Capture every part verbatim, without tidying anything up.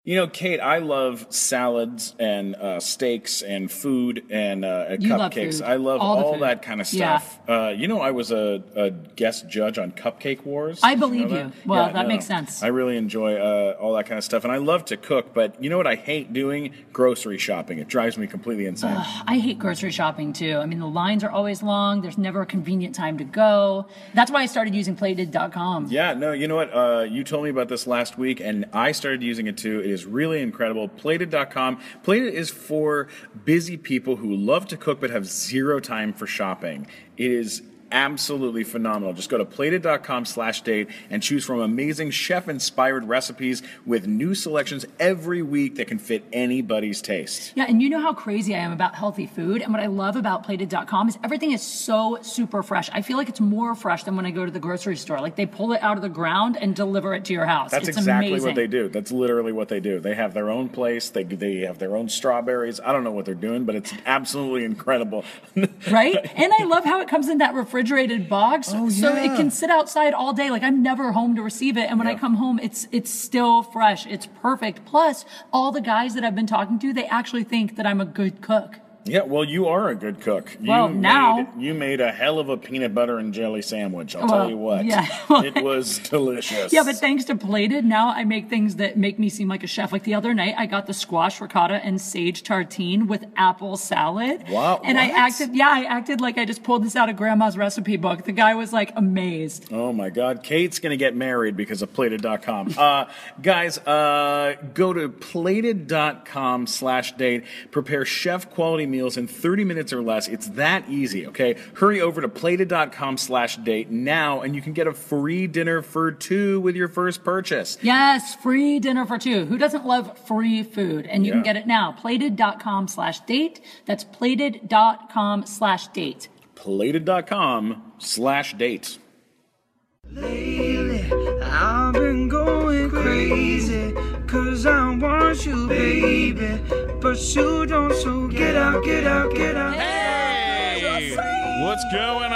You know, Kate, I love salads and uh, steaks and food and uh, You love cupcakes. food. I love All all, the food. that kind of Yeah. stuff. Uh, you know, I was a, a guest judge on Cupcake Wars. I Did believe know you. that? Well, Yeah, that no. makes sense. I really enjoy uh, all that kind of stuff, and I love to cook. But you know what I hate doing? Grocery shopping. It drives me completely insane. I hate grocery shopping too. I mean, the lines are always long. There's never a convenient time to go. That's why I started using plated dot com. Yeah, no, you know what? Uh, you told me about this last week, and I started using it too. It is really incredible. Plated dot com. Plated is for busy people who love to cook but have zero time for shopping. It is absolutely phenomenal. Just go to plated dot com slash date and choose from amazing chef-inspired recipes with new selections every week that can fit anybody's taste. Yeah, and you know how crazy I am about healthy food. And what I love about plated dot com is everything is so super fresh. I feel like it's more fresh than when I go to the grocery store. Like they pull it out of the ground and deliver it to your house. That's it's exactly amazing. what they do. That's literally what they do. They have their own place. They they have their own strawberries. I don't know what they're doing, but it's absolutely incredible. Right? And I love how it comes in that refrigerated box. Oh, so yeah. it can sit outside all day. Like I'm never home to receive it. And when Yeah. I come home, it's it's still fresh. It's perfect. Plus, all the guys that I've been talking to, they actually think that I'm a good cook. Yeah, well, you are a good cook. Well, you now- made, you made a hell of a peanut butter and jelly sandwich. I'll Well, tell you what. yeah. It was delicious. Yeah, but thanks to Plated, now I make things that make me seem like a chef. Like the other night, I got the squash ricotta and sage tartine with apple salad. Wow, And I what? acted, yeah, I acted like I just pulled this out of grandma's recipe book. The guy was like amazed. Oh my God, Kate's gonna get married because of plated dot com. Uh, guys, uh, go to plated dot com slash date. Prepare chef quality meals in thirty minutes or less. It's that easy, okay? Hurry over to plated dot com slash date now and you can get a free dinner for two with your first purchase. Yes, free dinner for two. Who doesn't love free food? And you Yeah. can get it now. Plated dot com slash date. That's plated dot com slash date. plated dot com slash date. Lately, I've been going crazy, cause I want you, baby, but you don't, so get out, get out, get out. Hey! What's going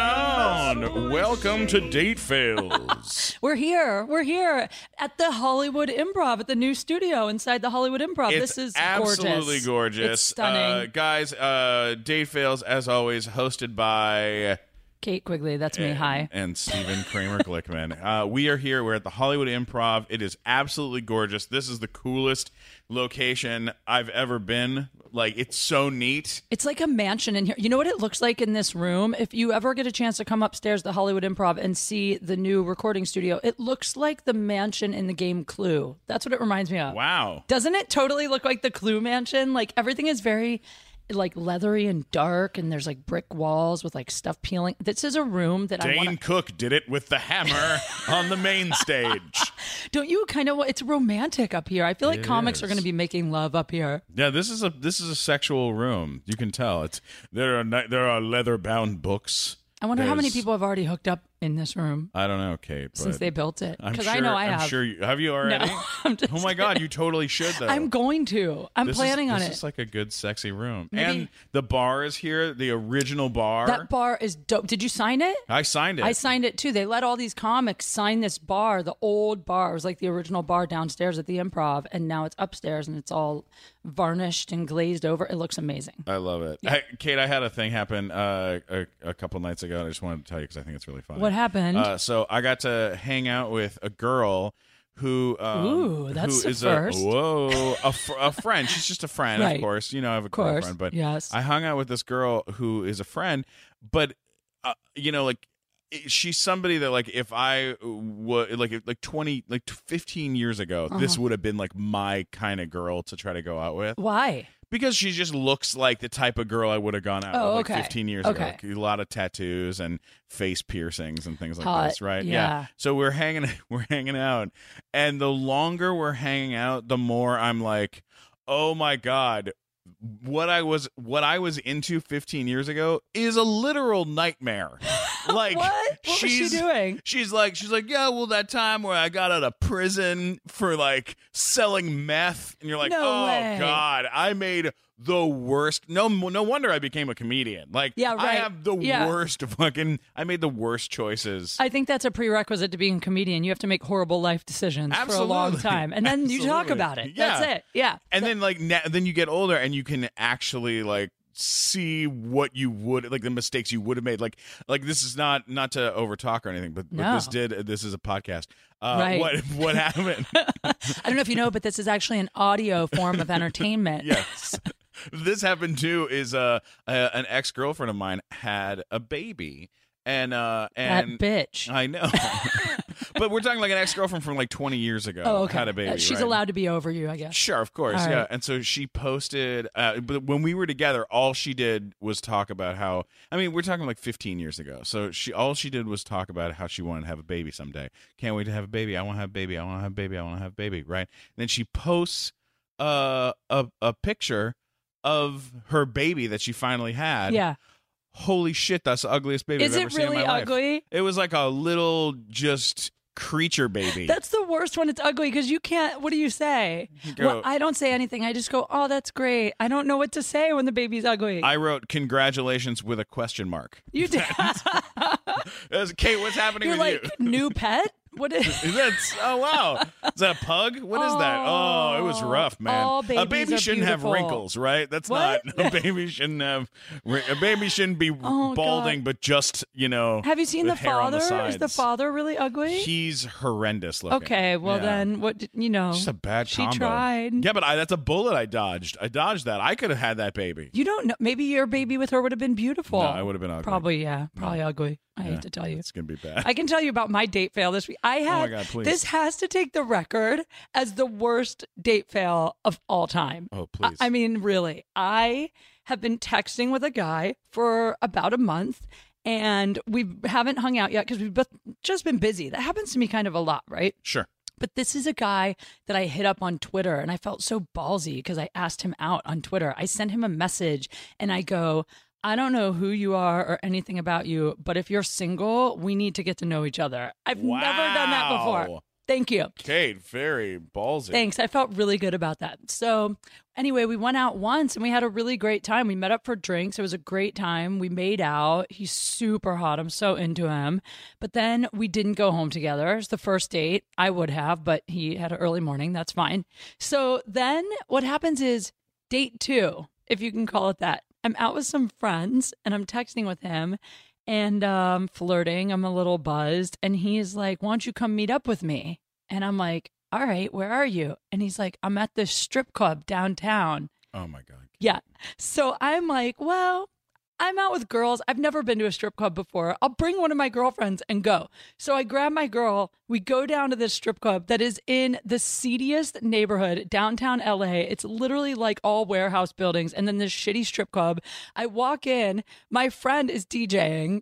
on? Welcome to Date Fails. We're here. We're here at the Hollywood Improv, at the new studio inside the Hollywood Improv. It's this is absolutely gorgeous. gorgeous. It's stunning. Uh, guys, uh, Date Fails, as always, hosted by... Kate Quigley, that's me. and, Hi. And Stephen Kramer Glickman. Uh, we are here. We're at the Hollywood Improv. It is absolutely gorgeous. This is the coolest location I've ever been. Like, it's so neat. It's like a mansion in here. You know what it looks like in this room? If you ever get a chance to come upstairs to the Hollywood Improv and see the new recording studio, it looks like the mansion in the game Clue. That's what it reminds me of. Wow. Doesn't it totally look like the Clue mansion? Like everything is very like leathery and dark, and there's like brick walls with like stuff peeling. This is a room that I Dane want. Cook did it with the hammer on the main stage. Don't you kind of? It's romantic up here. I feel like It comics are is. going to be making love up here. Yeah, this is a this is a sexual room. You can tell. It's there are ni- there are leather bound books. I wonder how many There's- people have already hooked up in this room I don't know, Kate. But since they built it. I'm Because sure, I know I I'm have. sure you have you already. No, I'm just oh my God, kidding. you totally should though. I'm going to. I'm This planning is, on this it. is like a good, sexy room. Maybe- And the bar is here, the original bar. That bar is dope. Did you sign it? I signed it. I signed it too. They let all these comics sign this bar, the old bar. It was like the original bar downstairs at the Improv, and now it's upstairs and it's all varnished and glazed over. It looks amazing. I love it. Hey, Kate, I had a thing happen uh, a, a couple nights ago, and I just wanted to tell you because I think it's really funny. What happened? Uh, so I got to hang out with a girl who um, Ooh, that's who a is first. a whoa a, fr- a friend. She's just a friend, Right. of course. You know, I have a course, girlfriend, but yes. I hung out with this girl who is a friend, but uh, you know, like she's somebody that like if I would like like twenty like fifteen years ago, Uh-huh. this would have been like my kind of girl to try to go out with. Why? Because she just looks like the type of girl I would have gone out Oh, with like okay. fifteen years Okay. ago. A lot of tattoos and face piercings and things like Hot. this, right? Yeah. So we're hanging we're hanging out. And the longer we're hanging out, the more I'm like, "Oh my God, what I was what I was into fifteen years ago is a literal nightmare." Like What? What was she she's doing? She's like she's like, "Yeah, well that time where I got out of prison for like selling meth." And you're like, No "Oh way. God, I made the worst. No, no wonder I became a comedian. Like, Yeah, I right. have the Yeah. worst fucking. I made the worst choices. I think that's a prerequisite to being a comedian. You have to make horrible life decisions for a long Absolutely. time, and then you talk Absolutely. about it. Yeah. That's it. Yeah. and then like na- then you get older and you can actually like see what you would like the mistakes you would have made. Like like this is not not to overtalk or anything, but, but No. this did. This is a podcast. Uh, Right. What what happened? I don't know if you know, but this is actually an audio form of entertainment. Yes. This happened too. Is uh, uh an ex girlfriend of mine had a baby, and uh That and bitch. I know, but we're talking like an ex girlfriend from like twenty years ago. Oh, okay. Had a baby. Uh, She's right? allowed to be over you, I guess. Sure, of course, All yeah. right. And so she posted, uh, but when we were together, all she did was talk about how. I mean, we're talking like fifteen years ago. So she, all she did was talk about how she wanted to have a baby someday. Can't wait to have a baby. I want to have a baby. I want to have a baby. I want to have a baby. Right. And then she posts uh, a a picture of her baby that she finally had. Yeah. Holy shit, that's the ugliest baby Is I've it ever seen in really my life. ugly? It was like a little just creature baby. That's the worst when it's ugly because you can't. What do you say? go- Well, I don't say anything. I just go, "Oh, that's great." I don't know what to say when the baby's ugly. I wrote congratulations with a question mark. you did. That's- Kate, what's happening You're with like you? new pet. What is? Is that oh wow? Is that a pug? What is that? Oh, it was rough, man. all A babies baby are shouldn't have beautiful. wrinkles, right? That's What? not a baby shouldn't have a baby shouldn't be Oh, balding, God. but just you know. Have you seen with the hair on father? Is the sides. father really ugly? He's horrendous looking. Okay, well Yeah. then, what did- you know? Just a bad She combo. tried. Yeah, but I, that's a bullet I dodged. I dodged that. I could have had that baby. You don't know. Maybe your baby with her would have been beautiful. No, I would have been ugly. Probably, yeah. Probably ugly. I Yeah. hate to tell you. It's gonna be bad. I can tell you about my date fail this week. I had Oh my God, please. this has to take the record as the worst date fail of all time. Oh, please. I, I mean, really. I have been texting with a guy for about a month and we haven't hung out yet because we've both just been busy. That happens to me kind of a lot, right? Sure. But this is a guy that I hit up on Twitter and I felt so ballsy because I asked him out on Twitter. I sent him a message and I go, I don't know who you are or anything about you, but if you're single, we need to get to know each other. I've never done that before. Wow. Thank you. Kate, very ballsy. Thanks. I felt really good about that. So, anyway, we went out once and we had a really great time. We met up for drinks. It was a great time. We made out. He's super hot. I'm so into him. But then we didn't go home together. It's the first date. I would have, but he had an early morning. That's fine. So, then what happens is date two, if you can call it that. I'm out with some friends and I'm texting with him and um, flirting. I'm a little buzzed. And he's like, why don't you come meet up with me? And I'm like, all right, where are you? And he's like, I'm at this strip club downtown. Oh my God. Yeah. So I'm like, well, I'm out with girls. I've never been to a strip club before. I'll bring one of my girlfriends and go. So I grab my girl. We go down to this strip club that is in the seediest neighborhood, downtown L A. It's literally like all warehouse buildings and then this shitty strip club. I walk in. My friend is DJing.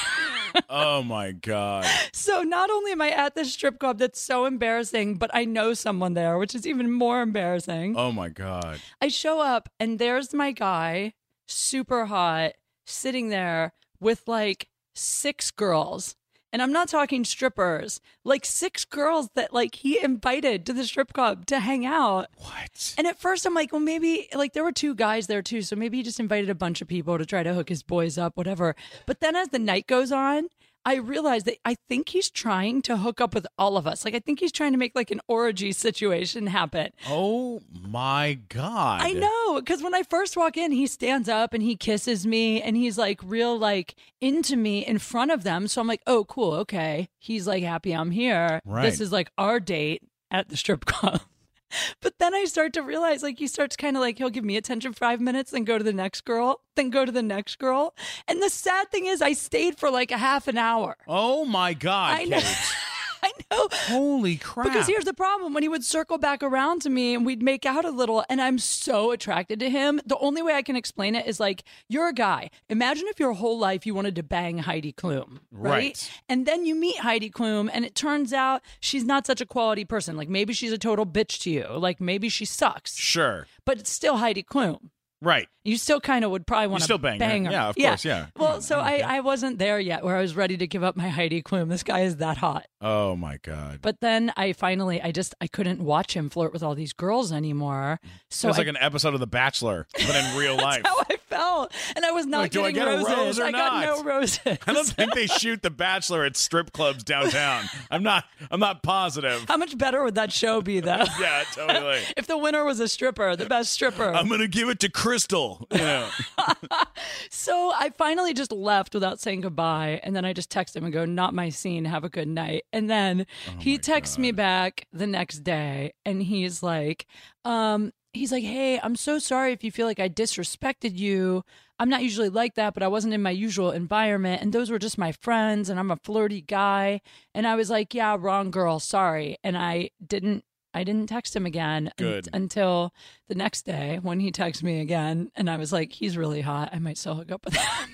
Oh my God. So not only am I at this strip club that's so embarrassing, but I know someone there, which is even more embarrassing. Oh my God. I show up and there's my guy, super hot, sitting there with like six girls. And I'm not talking strippers, like six girls that like he invited to the strip club to hang out. What? And at first I'm like, well, maybe like there were two guys there too. So maybe he just invited a bunch of people to try to hook his boys up, whatever. But then as the night goes on, I realized that I think he's trying to hook up with all of us. Like, I think he's trying to make like an orgy situation happen. Oh my God. I know, because when I first walk in, he stands up and he kisses me and he's like real like into me in front of them. So I'm like, oh, cool. Okay. He's like happy I'm here. Right. This is like our date at the strip club. But then I start to realize, like, he starts kind of like, he'll give me attention for five minutes, then go to the next girl, then go to the next girl. And the sad thing is, I stayed for like a half an hour. Oh my God, I know. Kate. I know. Holy crap. Because here's the problem. When he would circle back around to me and we'd make out a little, and I'm so attracted to him, the only way I can explain it is like, you're a guy. Imagine if your whole life you wanted to bang Heidi Klum, right? Right. And then you meet Heidi Klum, and it turns out she's not such a quality person. Like, maybe she's a total bitch to you. Like, maybe she sucks. Sure. But it's still Heidi Klum. Right. You still kind of would probably want to still bang her. bang her. Yeah, of course, yeah. Well, so I, I wasn't there yet where I was ready to give up my Heidi Klum. This guy is that hot. Oh my God. But then I finally, I just, I couldn't watch him flirt with all these girls anymore. So It was I, like an episode of The Bachelor, but in real life. that's how I felt. And I was not Like, do I getting get a roses. rose or I got not? no roses. I don't think they shoot The Bachelor at strip clubs downtown. I'm not. I'm not positive. How much better would that show be, though? Yeah, totally. If the winner was a stripper, the best stripper. I'm gonna give it to Crystal. Yeah. So I finally just left without saying goodbye. And then I just text him and go, not my scene. Have a good night. And then Oh he texts me back the next day and he's like, um, he's like, hey, I'm so sorry if you feel like I disrespected you. I'm not usually like that, but I wasn't in my usual environment. And those were just my friends. And I'm a flirty guy. And I was like, yeah, wrong girl. Sorry. And I didn't. I didn't text him again Good. un- until the next day when he texted me again. And I was like, he's really hot. I might still hook up with him.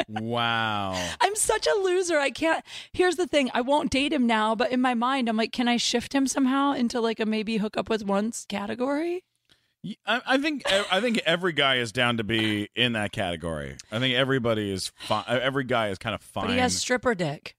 Wow. I'm such a loser. I can't. Here's the thing. I won't date him now, but in my mind, I'm like, can I shift him somehow into like a maybe hook up with once category? I, I think. I think every guy is down to be in that category. I think everybody is fine. Every guy is kind of fine. But he has stripper dick.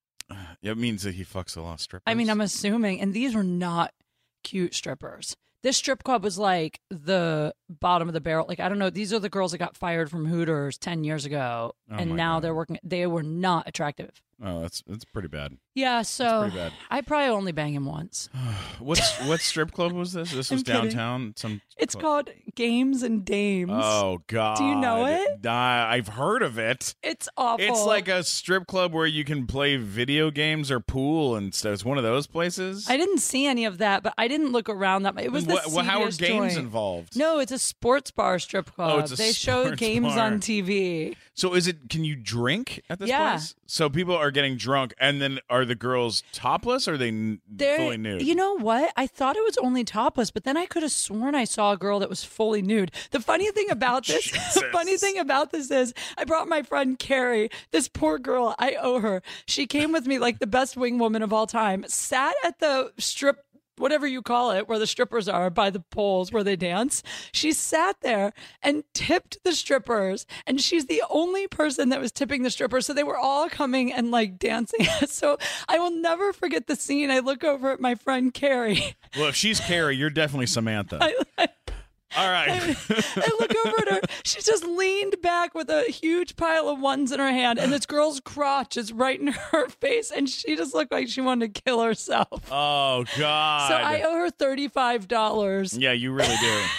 It means that he fucks a lot of strippers. I mean, I'm assuming. And these were not cute strippers. This strip club was like the bottom of the barrel. Like, I don't know. These are the girls that got fired from Hooters ten years ago. Oh and my now God. they're working. They were not attractive. Oh, that's that's pretty bad. Yeah. So pretty bad. I probably only bang him once. What's what strip club was this? This was I'm kidding. downtown. Some. It's club. called Games and Dames. Oh God. Do you know it? Uh, I've heard of it. It's awful. It's like a strip club where you can play video games or pool and stuff. It's one of those places. I didn't see any of that, but I didn't look around that much. It was the What- what- how are seediest games joint. involved? No, it's a sports bar strip club. Oh, it's a they show sports games bar. on T V. So is it? Can you drink at this Yeah. place? So people are getting drunk, and then are the girls topless? Or are they n- They're, fully nude? You know what? I thought it was only topless, but then I could have sworn I saw a girl that was fully nude. The funny thing about this, the Jesus. funny thing about this is, I brought my friend Carrie. This poor girl, I owe her. She came with me like the best wing woman of all time. Sat at the strip. Whatever you call it, where the strippers are by the poles where they dance. She sat there and tipped the strippers, and she's the only person that was tipping the strippers. So they were all coming and like dancing. So I will never forget the scene. I look over at my friend Carrie. Well, if she's Carrie, you're definitely Samantha. I, I, All right. I look over at her. She's just leaned back with a huge pile of ones in her hand, and this girl's crotch is right in her face, and she just looked like she wanted to kill herself. Oh God. So I owe her thirty-five dollars. Yeah, you really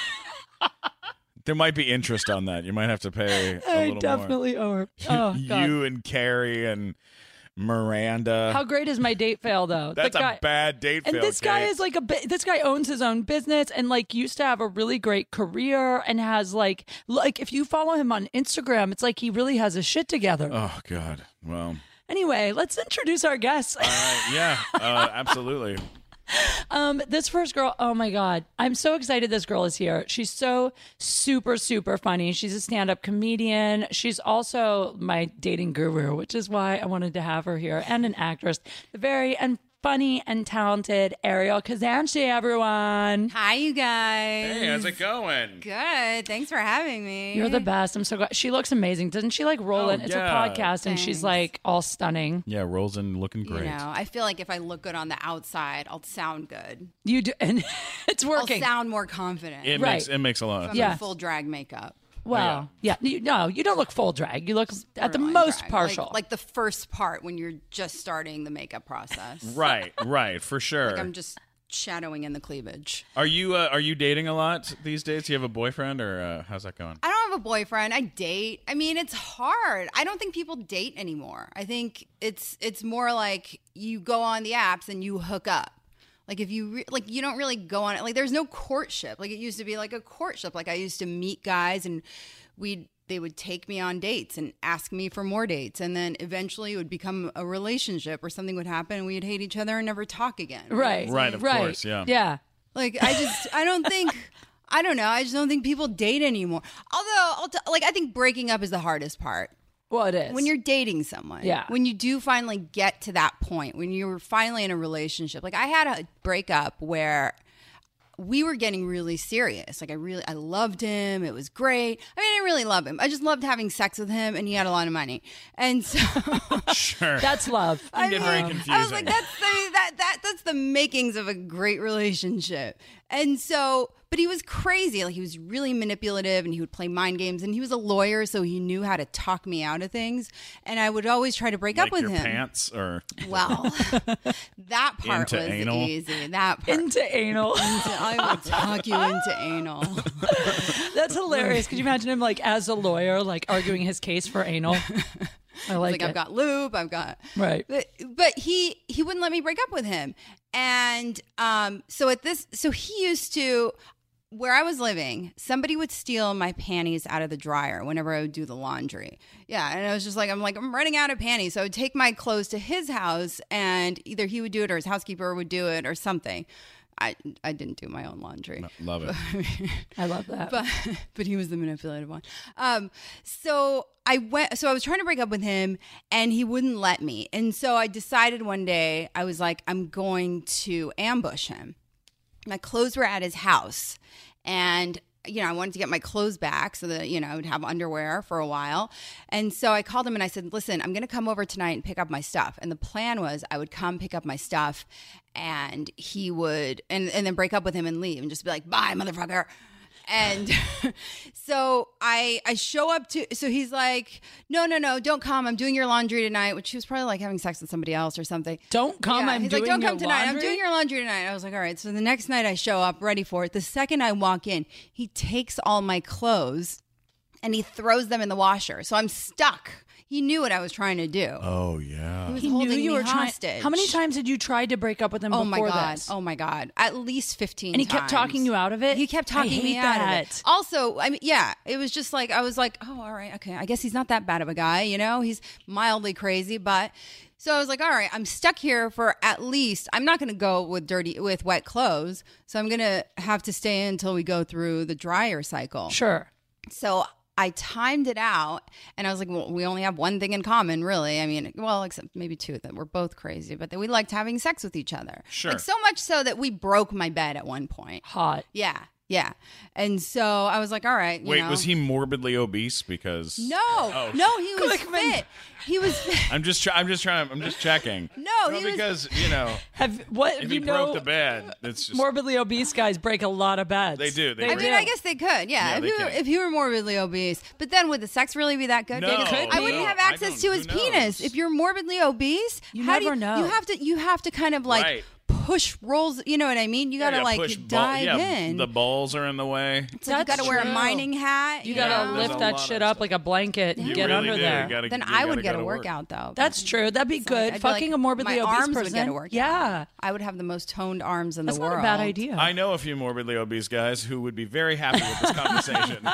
do. There might be interest on that. You might have to pay a I little definitely owe her. Oh, more. God. You and Carrie and Miranda. How great is my date fail though? The That's guy- a bad date And fail, this guy Kate. is like a bi- this guy owns his own business and like used to have a really great career and has like like if you follow him on Instagram, it's like he really has his shit together. Oh God. Well. Anyway, let's introduce our guests. All right. Yeah. Uh, absolutely. Um, this first girl, oh my God. I'm so excited this girl is here. She's so super, super funny. She's a stand-up comedian. She's also my dating guru, which is why I wanted to have her here, and an actress. The very and funny and talented Ariel Kazanchi, everyone. Hi, you guys. Hey, how's it going? Good. Thanks for having me. You're the best. I'm so glad. She looks amazing. Doesn't she like roll Oh, in? It's yeah. a podcast and she's Thanks. like all stunning. Yeah, rolls in looking You great. know, I feel like if I look good on the outside, I'll sound good. You do, and it's I'll working. sound more confident. It Right. makes it makes a lot of from sense. Yeah. the full drag makeup. well, yeah. You, no, you don't look full drag. You look at the Borderline most drag. partial. Like, like the first part when you're just starting the makeup process. Right, right, for sure. Like I'm just shadowing in the cleavage. Are you uh, are you dating a lot these days? Do you have a boyfriend, or uh, how's that going? I don't have a boyfriend. I date. I mean, it's hard. I don't think people date anymore. I think it's it's more like you go on the apps and you hook up. Like if you re- like you don't really go on it. Like there's no courtship. Like it used to be like a courtship. Like I used to meet guys and we they would take me on dates and ask me for more dates, and then eventually it would become a relationship or something would happen and we'd hate each other and never talk again. right. Right, of right. course, yeah. Yeah. Like I just I don't think I don't know. I just don't think people date anymore. Although I'll t- like I think breaking up is the hardest part. Well, it is. When you're dating someone. Yeah. When you do finally get to that point, when you're finally in a relationship. Like I had a breakup where we were getting really serious. Like I really, I loved him. It was great. I mean, I didn't really love him. I just loved having sex with him, and he had a lot of money. And so, Sure. That's love. I get mean, very I was confusing. like, that's the, that that that's the makings of a great relationship. And so, but he was crazy. Like he was really manipulative, and he would play mind games. And he was a lawyer, so he knew how to talk me out of things. And I would always try to break like up with your him. pants or Well, that part Into was anal? easy. That part. Into anal. I will talk you into anal. That's hilarious. Could you imagine him like as a lawyer, like arguing his case for anal? I like, Like it. I've got lube, I've got Right. But, but he he wouldn't let me break up with him, and um, so at this, so he used to. Where I was living, somebody would steal my panties out of the dryer whenever I would do the laundry. Yeah, and I was just like, I'm like, I'm running out of panties. So I would take my clothes to his house, and either he would do it or his housekeeper would do it or something. I I didn't do my own laundry. love it. I love that. but but he was the manipulative one. Um, so I went. So I was trying to break up with him, and he wouldn't let me. And so I decided one day, I was like, I'm going to ambush him. My clothes were at his house, and you know, I wanted to get my clothes back so that, you know, I would have underwear for a while. And so I called him and I said, listen, I'm going to come over tonight and pick up my stuff. And the plan was I would come pick up my stuff, and he would, and, and then break up with him and leave and just be like, bye, motherfucker. And so I I show up to, so he's like, no, no, no, don't come. I'm doing your laundry tonight, which he was probably like having sex with somebody else or something. Don't come. Yeah, I'm he's doing like, don't your come tonight. laundry? I'm doing your laundry tonight. I was like, all right. So the next night I show up ready for it. The second I walk in, he takes all my clothes and he throws them in the washer. So I'm stuck. He knew what I was trying to do. Oh yeah. He was He knew holding you me were trying. hostage. How many times had you tried to break up with him Oh before my god! this? Oh my god! At least fifteen. And he kept times. talking you out of it? He kept I talking me hate out of that. it. Also, I mean, yeah, it was just like I was like, oh, all right, okay. I guess he's not that bad of a guy, you know. He's mildly crazy, but so I was like, all right, I'm stuck here for at least. I'm not going to go with dirty with wet clothes, so I'm going to have to stay until we go through the dryer cycle. Sure. So I timed it out, and I was like, well, we only have one thing in common, really. I mean, well, except maybe two, that we're both crazy, but that we liked having sex with each other. Sure. Like, so much so that we broke my bed at one point. Hot. Yeah, yeah. And so I was like, all right. You Wait, know. was he morbidly obese? Because No, Oh. no, he was Glickman. fit. He was fit. I'm just try- I'm just trying. I'm just checking. No, he was- because you know Have what? if you he know, broke the bed, it's just morbidly obese guys break a lot of beds. They do, they I break- mean, I guess they could, yeah. Yeah, if, they you were, can. if you were morbidly obese, but then would the sex really be that good? No, Because Could I be. wouldn't no, have I access don't- to his who knows? penis. If you're morbidly obese, You how do never you, know. You have to. You have to kind of like Right. push rolls. You know what I mean? You got to Yeah, like push ball- dive yeah, in. The balls are in the way. so you got to That's wear a true. mining hat. You You, gotta know? There's lift a that lot shit of up like a blanket and You get really under do. there. You gotta, Then you I gotta would go get to a work. workout though. That's true. That'd be It's good. like- I'd be Fucking like, a morbidly my obese arms person. would get a workout. Yeah. I would have the most toned arms in That's the not world. a bad idea. I know a few morbidly obese guys who would be very happy with this conversation.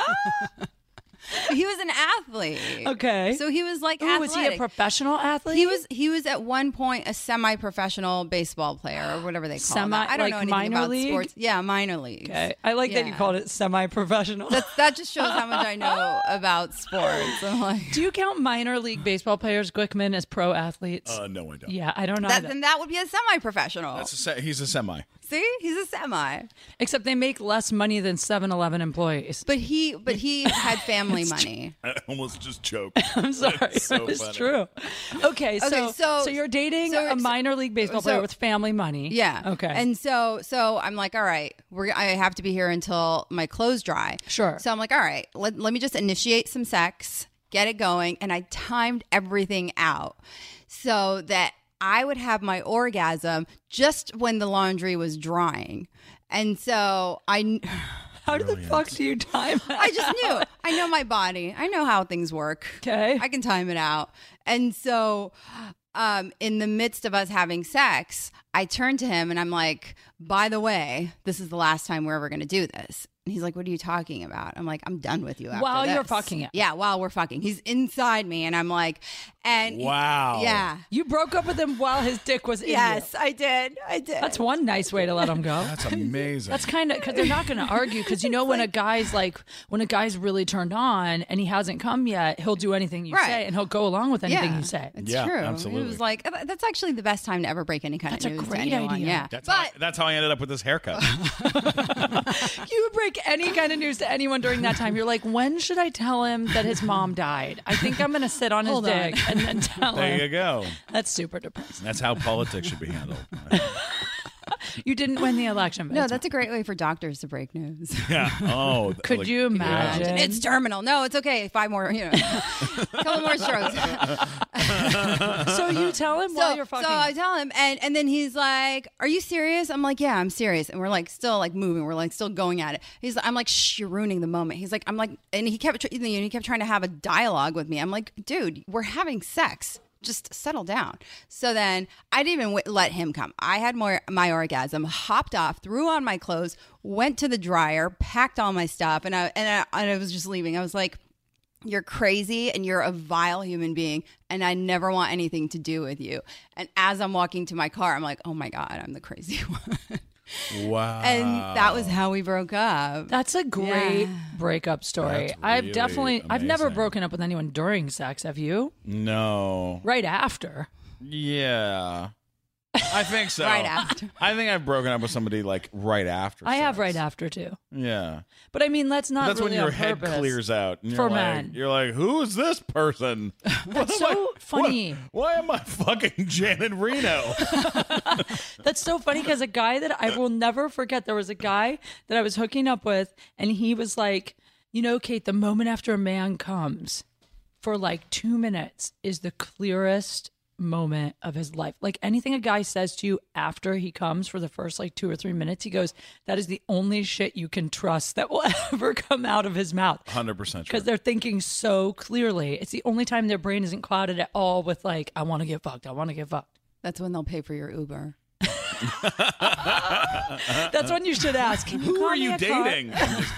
He was an athlete. Okay. So he was like Ooh, athletic. was he a professional athlete? He was he was at one point a semi-professional baseball player or whatever they call Semi- that. I don't like know anything minor about league? sports. Yeah, minor leagues. Okay. I like that you Yeah. called it semi-professional. That that just shows how much I know about sports. I'm like, Do you count minor league baseball players, Glickman, as pro athletes? Uh, no, I don't. yeah, I don't know. that, that. then that would be a semi-professional. That's a se- he's a semi. See, he's a semi. Except they make less money than seven eleven employees. But he but he had family money. I almost just choked. I'm sorry. That's so it's funny. true. Okay, so, Okay, so- so you're dating so- a minor league baseball player so- with family money. Yeah. Okay. And so so I'm like, all right, we're I have to be here until my clothes dry. Sure. So I'm like, all right, let, let me just initiate some sex, get it going, and I timed everything out so that I would have my orgasm just when the laundry was drying. And so I How the fuck do you time that? I just knew. I know my body. I know how things work. Okay. I can time it out. And so um, in the midst of us having sex, I turned to him and I'm like, by the way, this is the last time we're ever going to do this. And he's like, what are you talking about? I'm like, I'm done with you after While this. you're fucking it. Yeah, while we're fucking. He's inside me, and I'm like, and he- Wow. yeah. You broke up with him while his dick was in Yes, you. I did. I did. That's one nice way to let him go. That's amazing. That's kind of because they're not going to argue because you know when a guy's like when a guy's really turned on and he hasn't come yet, he'll do anything you Right. say and he'll go along with anything yeah, you say. It's Yeah, true. absolutely. It was like that's actually the best time to ever break any kind That's of a news great to anyone. idea. Yeah, That's, how, but that's how I ended up with this haircut. You would break any kind of news to anyone during that time. You're like, when should I tell him that his mom died? I think I'm going to sit on his Hold on. dick and then tell There you him. go. That's super depressing. That's how politics should be handled. You didn't win the election. But no, it's that's a great way for doctors to break news. Yeah. Oh. Could like- you imagine? It's terminal. No, it's okay. Five more, you know, a couple more strokes. So you tell him So, while you're fucking. so I tell him, and and then he's like, "Are you serious?" I'm like, "Yeah, I'm serious." And we're like, still like moving. We're like, still going at it. He's, I'm like, "Shh, you're ruining the moment." He's like, "I'm like," and he kept, tr- you know, he kept trying to have a dialogue with me. I'm like, "Dude, we're having sex. Just settle down." So then I didn't even w- let him come. I had more my orgasm, hopped off, threw on my clothes, went to the dryer, packed all my stuff, and I and I, and I was just leaving. I was like, "You're crazy and you're a vile human being, and I never want anything to do with you." And as I'm walking to my car, I'm like, "Oh my God, I'm the crazy one." Wow. And that was how we broke up. That's a great Yeah. breakup story. That's I've really definitely, I've never amazing. broken up with anyone during sex. Have you? No. Right after. Yeah. I think so. Right after. I think I've broken up with somebody like right after. I have sex. right after too. Yeah. But I mean, that's not That's really when your on head purpose. clears out. And For you're like, men. You're like, who is this person? That's What am so I- funny. what- why am I fucking Janet Reno? That's so funny because a guy that I will never forget, there was a guy that I was hooking up with, and he was like, you know, Kate, the moment after a man comes for like two minutes is the clearest moment of his life. Like anything a guy says to you after he comes for the first like two or three minutes, he goes, that is the only shit you can trust that will ever come out of his mouth. one hundred percent true. Because they're thinking so clearly. It's the only time their brain isn't clouded at all with like, I want to get fucked. I want to get fucked. That's when they'll pay for your Uber. That's when you should ask. Can you Who call are me you a car?" dating?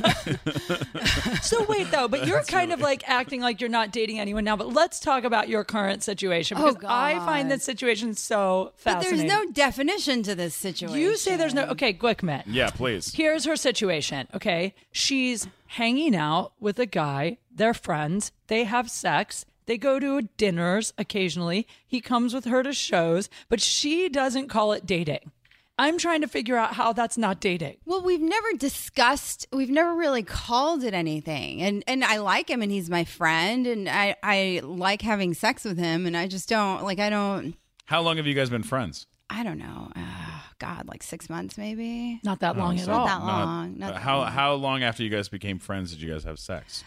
So wait though, but you're kind of like acting like you're not dating anyone now. But let's talk about your current situation Oh, because I find God. this situation so But fascinating. there's no definition to this situation. You say there's no. Okay, Glickman. Yeah, please. Here's her situation. Okay, she's hanging out with a guy. They're friends. They have sex. They go to dinners occasionally. He comes with her to shows, but she doesn't call it dating. I'm trying to figure out how that's not dating. Well, we've never discussed, we've never really called it anything. And and I like him and he's my friend and I, I like having sex with him and I just don't, like, I don't, How long have you guys been friends? I don't know. Uh, God, like six months maybe? Not that long at so all. Not that Not- long. Not uh, that how long. how long after you guys became friends did you guys have sex?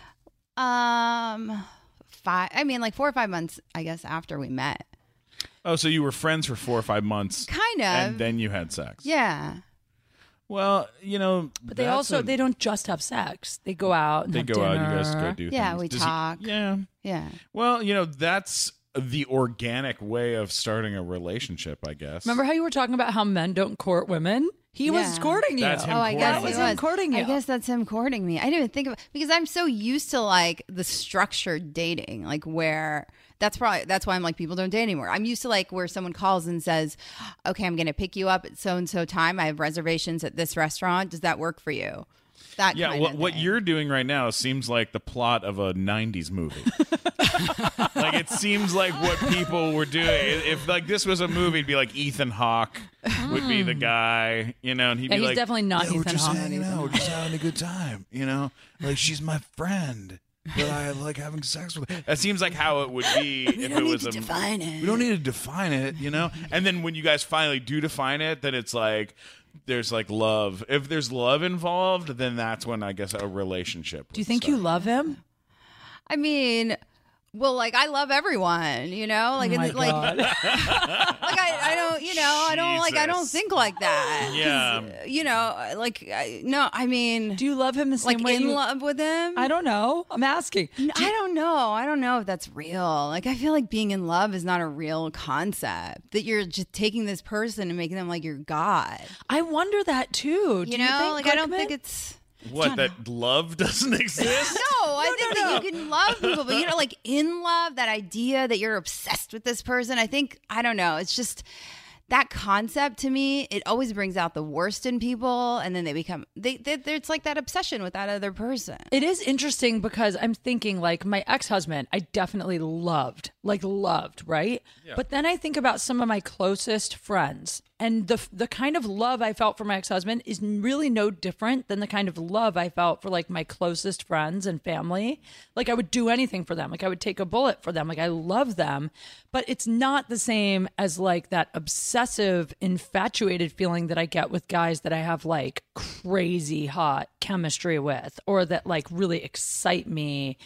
Um, five, I mean, like four or five months, I guess, after we met. Oh, so you were friends for four or five months, Kind of. and then you had sex. Yeah. Well, you know, But they that's also a- they don't just have sex. They go out and they have go out. dinner. You guys go do. Yeah, things. we Does he- talk. yeah. Yeah. Well, you know, that's the organic way of starting a relationship, I guess. Remember how you were talking about how men don't court women? He was Yeah. courting you. That's him Oh, I courting guess That was it him was. courting you. I guess that's him courting me. I didn't even think of it because I'm so used to like the structured dating, like where that's probably that's why I'm like people don't date anymore. I'm used to like where someone calls and says, "Okay, I'm going to pick you up at so and so time. I have reservations at this restaurant. Does that work for you?" That Yeah, kind what of what thing. you're doing right now seems like the plot of a nineties movie. Like it seems like what people were doing. If like this was a movie, it'd be like Ethan Hawke would be the guy, you know, and he'd Yeah, be he's like, definitely not "Yeah, we're Ethan just Hawke." hanging out, we're just having a good time, you know, like she's my friend, but I like having sex with her." That seems like how it would be if it was a. define it. We don't need to define it, you know? And then when you guys finally do define it, then it's like there's like love. If there's love involved, then that's when I guess a relationship. Do you think you love him? I mean, well, like I love everyone, you know, like Oh my it's like, God. like I, I don't, you know, I don't like, I don't Jesus. think like that. 'Cause, Yeah. you know, like I, no, I mean, Do you love him the same like way in you? love with him. I don't know. I'm asking. I don't know. I don't know if that's real. Like I feel like being in love is not a real concept. That you're just taking this person and making them like your god. I wonder that too. Do You know, think, like I don't Glickman? think it's. What, that love doesn't exist? No, I think no, that no. you can love people, but you know, like in love, that idea that you're obsessed with this person, I think, I don't know, it's just that concept to me, it always brings out the worst in people, and then they become, they, they it's like that obsession with that other person. It is interesting because I'm thinking like my ex-husband, I definitely loved, like loved, right? Yeah. But then I think about some of my closest friends, and the the kind of love I felt for my ex-husband is really no different than the kind of love I felt for like my closest friends and family. Like I would do anything for them. Like I would take a bullet for them. Like I love them, but it's not the same as like that obsessive, infatuated feeling that I get with guys that I have like crazy hot chemistry with, or that like really excite me.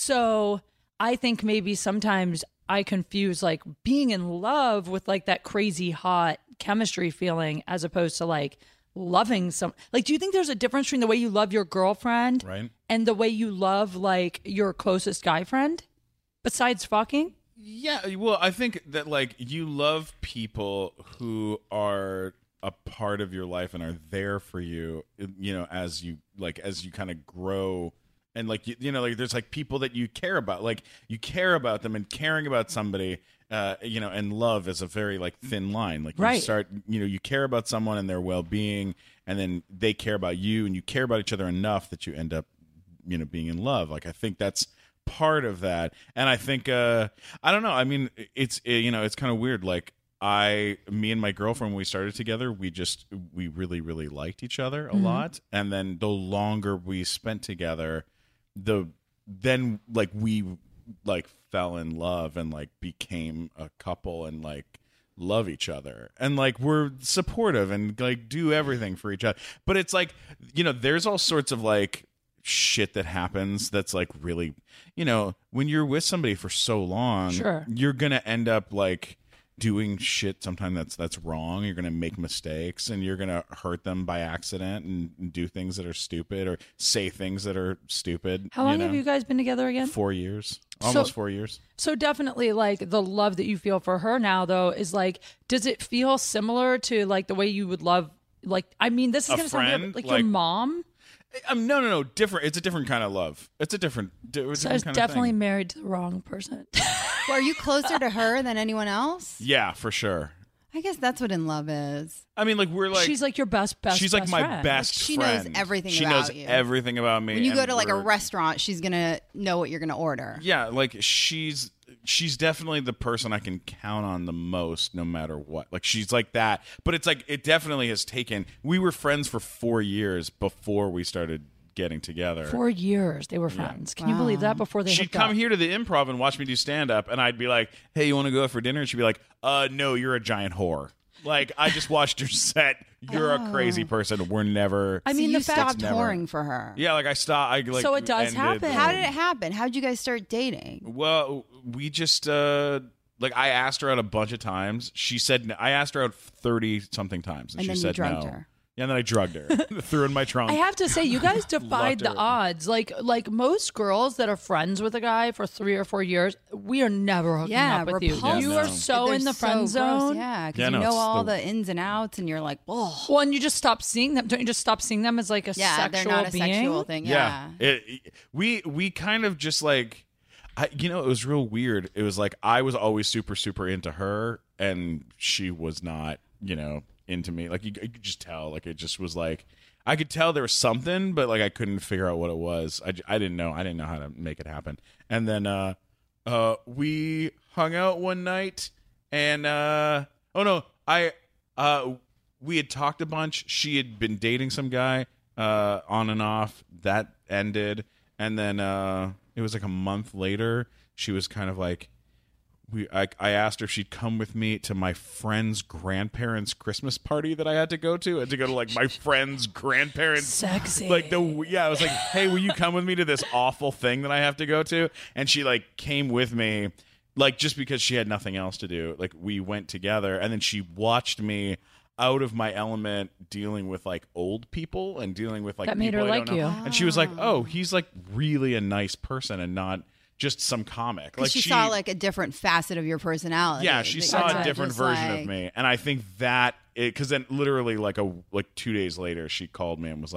So I think maybe sometimes I confuse like being in love with like that crazy hot chemistry feeling as opposed to like loving some. Like, do you think there's a difference between the way you love your girlfriend Right. and the way you love like your closest guy friend besides fucking? Yeah, well, I think that like you love people who are a part of your life and are there for you, you know, as you like as you kind of grow, and like you, you know, like there's like people that you care about, like you care about them, and caring about somebody, uh, you know, and love is a very like thin line. Like you Right. start, you know, you care about someone and their well-being, and then they care about you, and you care about each other enough that you end up, you know, being in love. Like I think that's part of that. And I think uh I don't know, I mean it's it, you know, it's kind of weird. Like I me and my girlfriend, when we started together, we just we really really liked each other a mm-hmm. lot, and then the longer we spent together, the then like we like fell in love and like became a couple and like love each other, and like we're supportive and like do everything for each other. But it's like, you know, there's all sorts of like shit that happens that's like really, you know, when you're with somebody for so long, sure. you're gonna end up like doing shit sometimes that's that's wrong. You're gonna make mistakes, and you're gonna hurt them by accident, and, and do things that are stupid, or say things that are stupid. How long you know? have you guys been together again? Four years. Almost So- four years. So definitely like the love that you feel for her now though is like, does it feel similar to like the way you would love, like, I mean, this is A going to sound friend? weird, like, Like- your mom? Um, no, no, no. Different. It's a different kind of love. It's a different. Di- different So I was kind definitely Of thing. married to the wrong person. Well, are you closer to her than anyone else? Yeah, for sure. I guess that's what in love is. I mean, like we're like She's like your best, best, she's like best my friend. best She knows friend. everything she about knows you. everything about me. When you go and to like a we're- restaurant, she's gonna know what you're gonna order. Yeah, like she's she's definitely the person I can count on the most, no matter what. Like she's like that. But it's like it definitely has taken. We were friends for four years before we started getting together. Four years they were friends. Can you believe that? Before they She'd hooked come up? here to the Improv and watch me do stand up, and I'd be like, "Hey, you want to go out for dinner?" And she'd be like, "Uh, no, you're a giant whore. Like I just watched your set. You're a crazy person. We're never." I So mean, you the fact stopped never- touring for her. Yeah, like I stopped. I like. So it does ended- happen. How did it happen? How did you guys start dating? Well, we just uh like I asked her out a bunch of times. She said no. I asked her out thirty something times, and, And she then you said drugged no. her. Yeah, and then I drugged her, threw in my trunk. I have to say, you guys defied Loved her. the odds. Like, like most girls that are friends with a guy for three or four years, we are never hooking Yeah, up with you. repulsive. You Yeah, are no. so They're in the so friend gross, zone. Yeah, because Yeah, you no, know it's all the- the ins and outs, and you're like, oh, Well, and you just stop seeing them. Don't you just stop seeing them as like a yeah, sexual they're not a being? sexual thing. Yeah. It, it- we we kind of just like, I, you know, it was real weird. It was like I was always super super into her, and she was not, you know, into me. Like you, you could just tell. Like it just was like I could tell there was something, but like I couldn't figure out what it was. I, j- I didn't know. I didn't know how to make it happen. And then uh, uh, we hung out one night, and uh, oh no, I uh, we had talked a bunch. She had been dating some guy uh, on and off. That ended, and then uh, it was like a month later. She was kind of like, we. I, I asked her if she'd come with me to my friend's grandparents' Christmas party that I had to go to. I had to go to like my friend's grandparents. Sexy. Like the yeah, I was like, hey, will you come with me to this awful thing that I have to go to? And she like came with me, like just because she had nothing else to do. Like we went together, and then she watched me out of my element dealing with like old people and dealing with like That made people her I like don't know. you. And she was like, oh, he's like really a nice person and not just some comic. Like she, saw like a different facet of your personality. yeah, she that saw you're a not different just version like- of me, and I think that because then literally like a like two days later, she called me and was like,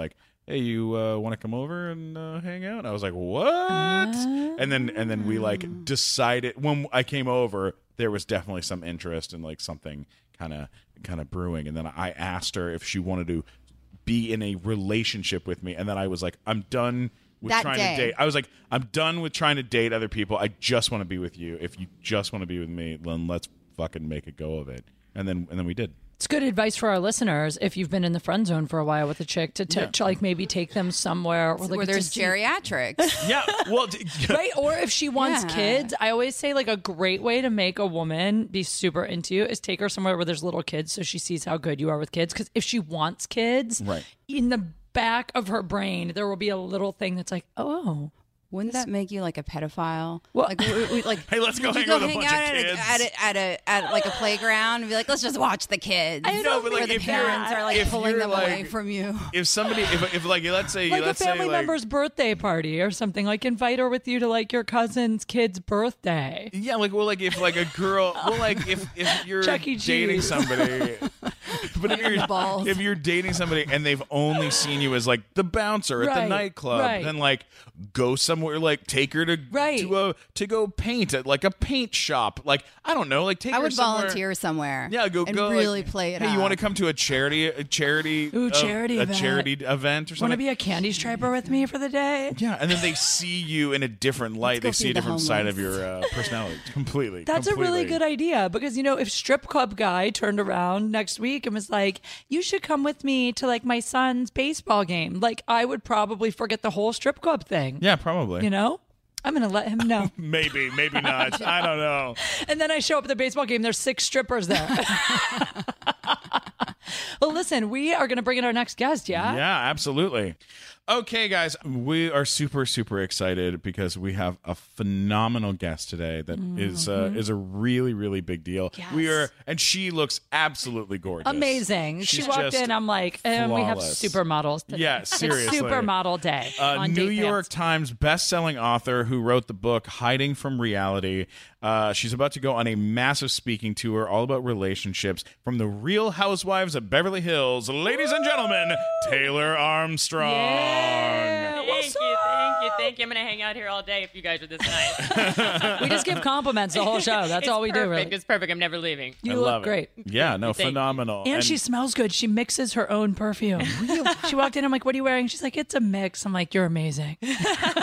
hey, you uh, want to come over and uh, hang out? And I was like, what? Uh, And then and then we like decided when I came over, there was definitely some interest in like something kind of kind of brewing. And then I asked her if she wanted to be in a relationship with me. And then I was like, I'm done with That trying day. to date. I was like, I'm done with trying to date other people. I just want to be with you. If you just want to be with me, then let's fucking make a go of it. And then and then we did. It's good advice for our listeners if you've been in the friend zone for a while with a chick to, t- Yeah. to like maybe take them somewhere where, like, Where to there's see- geriatrics. Yeah. Well, d- right? Or if she wants Yeah. kids, I always say like a great way to make a woman be super into you is take her somewhere where there's little kids so she sees how good you are with kids. Because if she wants kids, Right. in the back of her brain, there will be a little thing that's like, oh, Wouldn't that make you like a pedophile? Well- like, we, we, like, Hey, let's go would you hang go with a hang bunch out of at, kids. a, at, a, at a at like a playground and be like, let's just watch the kids. I No, but, like, where the if you're- parents are like if pulling you're, them like- away from you. if somebody, if, if like, let's say, like a let's family say, like, member's birthday party or something. Like invite her with you to like your cousin's kid's birthday. yeah, like, well, like if like a girl, well, like if if you're Chuck E. dating Cheese. somebody, but if you're balls. if you're dating somebody and they've only seen you as like the bouncer at the Right, nightclub, right. then like go somewhere, like take her to Right. to a to go paint at like a paint shop, like I don't know, like take I her would somewhere. volunteer somewhere. Yeah, go and go really like, play it Hey, out. you want to come to a charity a charity Ooh, uh, charity a event. charity event or Want something? to be a candy striper with me for the day? Yeah, and then they see you in a different light. go They see feed a the different side of homeless. your uh, personality. Completely. That's a really completely. good idea because, you know, if strip club guy turned around next week and was like, you should come with me to like my son's baseball game, like I would probably forget the whole strip club thing. Yeah, probably. You know? I'm going to let him know. Maybe, maybe not. I don't know. And then I show up at the baseball game. There's six strippers there. Well, listen, we are going to bring in our next guest, yeah? Yeah, absolutely. Okay, guys, we are super, super excited because we have a phenomenal guest today that is uh, is a really, really big deal. Yes. We are, and she looks absolutely gorgeous. Amazing. She's she walked just in, I'm like, and we have flawless. supermodels today. Yeah, seriously. It's supermodel day. Uh, on New Date York Pants. Times best-selling author who wrote the book Hiding from Reality. Uh, she's about to go on a massive speaking tour all about relationships from the Real Housewives of Beverly Hills. Ladies and gentlemen, Taylor Armstrong. Yeah, Thank what's you, up? thank you, thank you. I'm going to hang out here all day if you guys are this nice. We just give compliments the whole show. That's It's all we do, perfect. really. It's perfect. I'm never leaving. You I look love it. great. Yeah, no, Thank you. phenomenal. And, she smells good. She mixes her own perfume. She walked in. I'm like, what are you wearing? She's like, it's a mix. I'm like, you're amazing. You're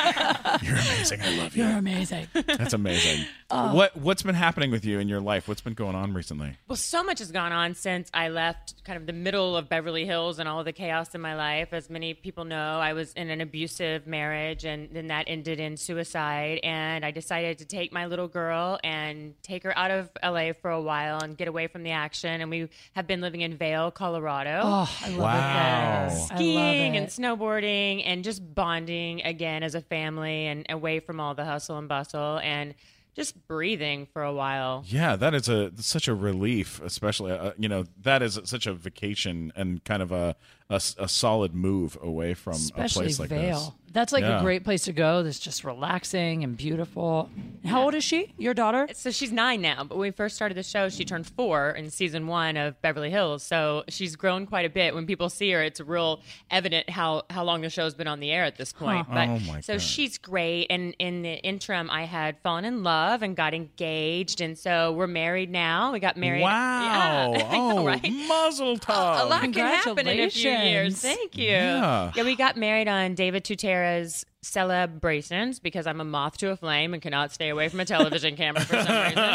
amazing. I love you. You're amazing. That's amazing. What what's been happening with you in your life? What's been going on recently? Well, so much has gone on since I left kind of the middle of Beverly Hills and all of the chaos in my life. As many people know, I was in an abusive marriage, and then that ended in suicide. And I decided to take my little girl and take her out of L A for a while and get away from the action. And we have been living in Vail, Colorado. Oh, I love Wow. it. there. Skiing I and love it. snowboarding and just bonding again as a family and away from all the hustle and bustle and just breathing for a while. Yeah, that is a such a relief, especially uh, you know that is such a vacation and kind of a a, a solid move away from Especially a place like Vail. this. That's like Yeah. a great place to go. That's just relaxing and beautiful. How old is she? Your daughter? So she's nine now, but when we first started the show, she turned four in season one of Beverly Hills. So she's grown quite a bit. When people see her, it's real evident how, how long the show's been on the air at this point. But Oh, my so God. she's great. And in the interim, I had fallen in love and got engaged, and so we're married now. We got married. Wow! Yeah, I know, oh, right? muzzle tov. A lot can happen in a few years. Congratulations. Thank you. Yeah. Yeah, we got married on David Tutera's celebrations because I'm a moth to a flame and cannot stay away from a television camera for some reason.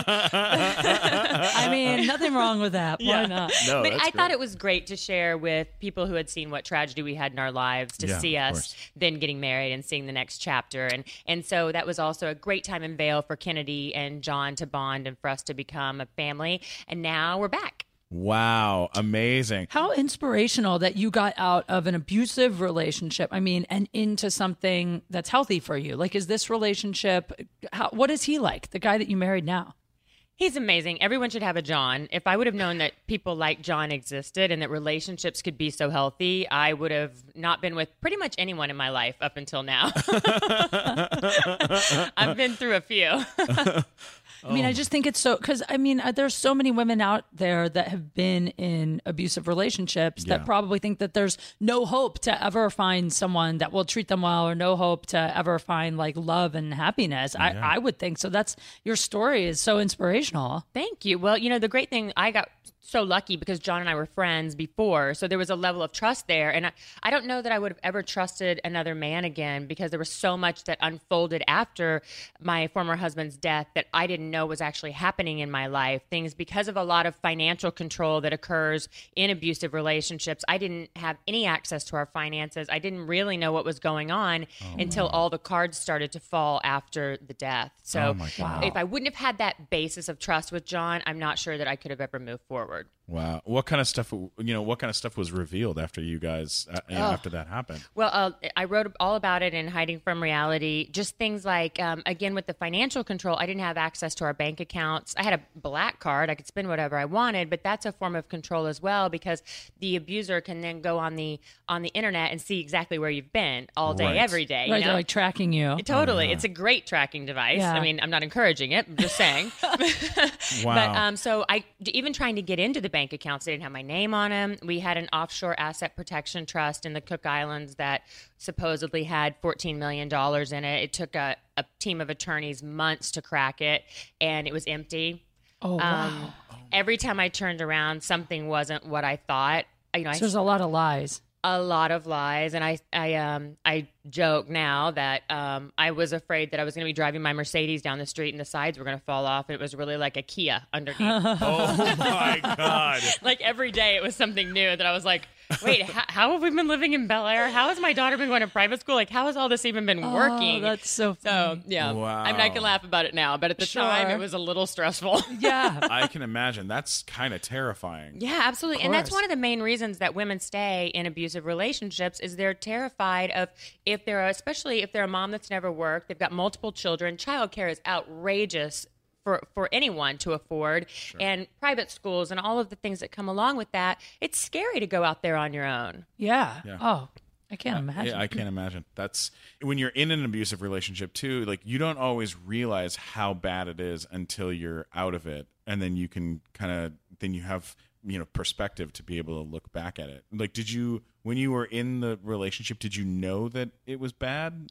I mean, nothing wrong with that. Why Yeah. not? No, but that's I thought great. it was great to share with people who had seen what tragedy we had in our lives to Yeah, see of us course. then getting married and seeing the next chapter. And and so that was also a great time in Vail for Kennedy and John to bond and for us to become a family. And now we're back. Wow, amazing. How inspirational that you got out of an abusive relationship, I mean, and into something that's healthy for you. Like, is this relationship, how, what is he like, the guy that you married now? He's amazing. Everyone should have a John. If I would have known that people like John existed and that relationships could be so healthy, I would have not been with pretty much anyone in my life up until now. I've been through a few. I mean, I just think it's so, because I mean, uh, there's so many women out there that have been in abusive relationships Yeah. that probably think that there's no hope to ever find someone that will treat them well, or no hope to ever find like love and happiness. I, I would think so. That's, your story is so inspirational. Thank you. Well, you know, the great thing, I got so lucky because John and I were friends before. So there was a level of trust there. And I, I don't know that I would have ever trusted another man again, because there was so much that unfolded after my former husband's death that I didn't know was actually happening in my life. Things because of a lot of financial control that occurs in abusive relationships. I didn't have any access to our finances. I didn't really know what was going on until all the cards started to fall after the death. So Oh, my God. if I wouldn't have had that basis of trust with John, I'm not sure that I could have ever moved forward. Wow. What kind of stuff, you know, what kind of stuff was revealed after you guys, uh, you know, after that happened? Well, uh, I wrote all about it in Hiding from Reality. Just things like, um, again, with the financial control, I didn't have access to our bank accounts. I had a black card. I could spend whatever I wanted, but that's a form of control as well, because the abuser can then go on the on the internet and see exactly where you've been all day, Right. every day. You Right, know? they're like tracking you. Totally. It's a great tracking device. Yeah. I mean, I'm not encouraging it. I'm just saying. Wow. But um, so I, even trying to get into the bank accounts, they didn't have my name on them. We had an offshore asset protection trust in the Cook Islands that supposedly had fourteen million dollars in it. It took a, a team of attorneys months to crack it, and it was empty. Oh, wow. Um, every time I turned around, something wasn't what I thought. You know, I So there's a lot of lies. a lot of lies, and I I um I joke now that um I was afraid that I was going to be driving my Mercedes down the street and the sides were going to fall off. It was really like a Kia underneath. Oh my God. Like every day, it was something new that I was like, wait, how, how have we been living in Bel Air? How has my daughter been going to private school? Like, how has all this even been working? Oh, that's so so funny. yeah. Wow. I mean, I can laugh about it now, but at the time, Sure. it was a little stressful. Yeah. I can imagine. That's kind of terrifying. Yeah, absolutely. And that's course. one of the main reasons that women stay in abusive relationships is they're terrified of, if they're, especially if they're a mom that's never worked, they've got multiple children, childcare is outrageous for, for anyone to afford, and private schools and all of the things that come along with that. It's scary to go out there on your own. Yeah. Yeah. Oh, I can't imagine. Yeah, I can't imagine. That's when you're in an abusive relationship too. Like, you don't always realize how bad it is until you're out of it, and then you can kind of then you have you know perspective to be able to look back at it. Like, did you when you were in the relationship, did you know that it was bad?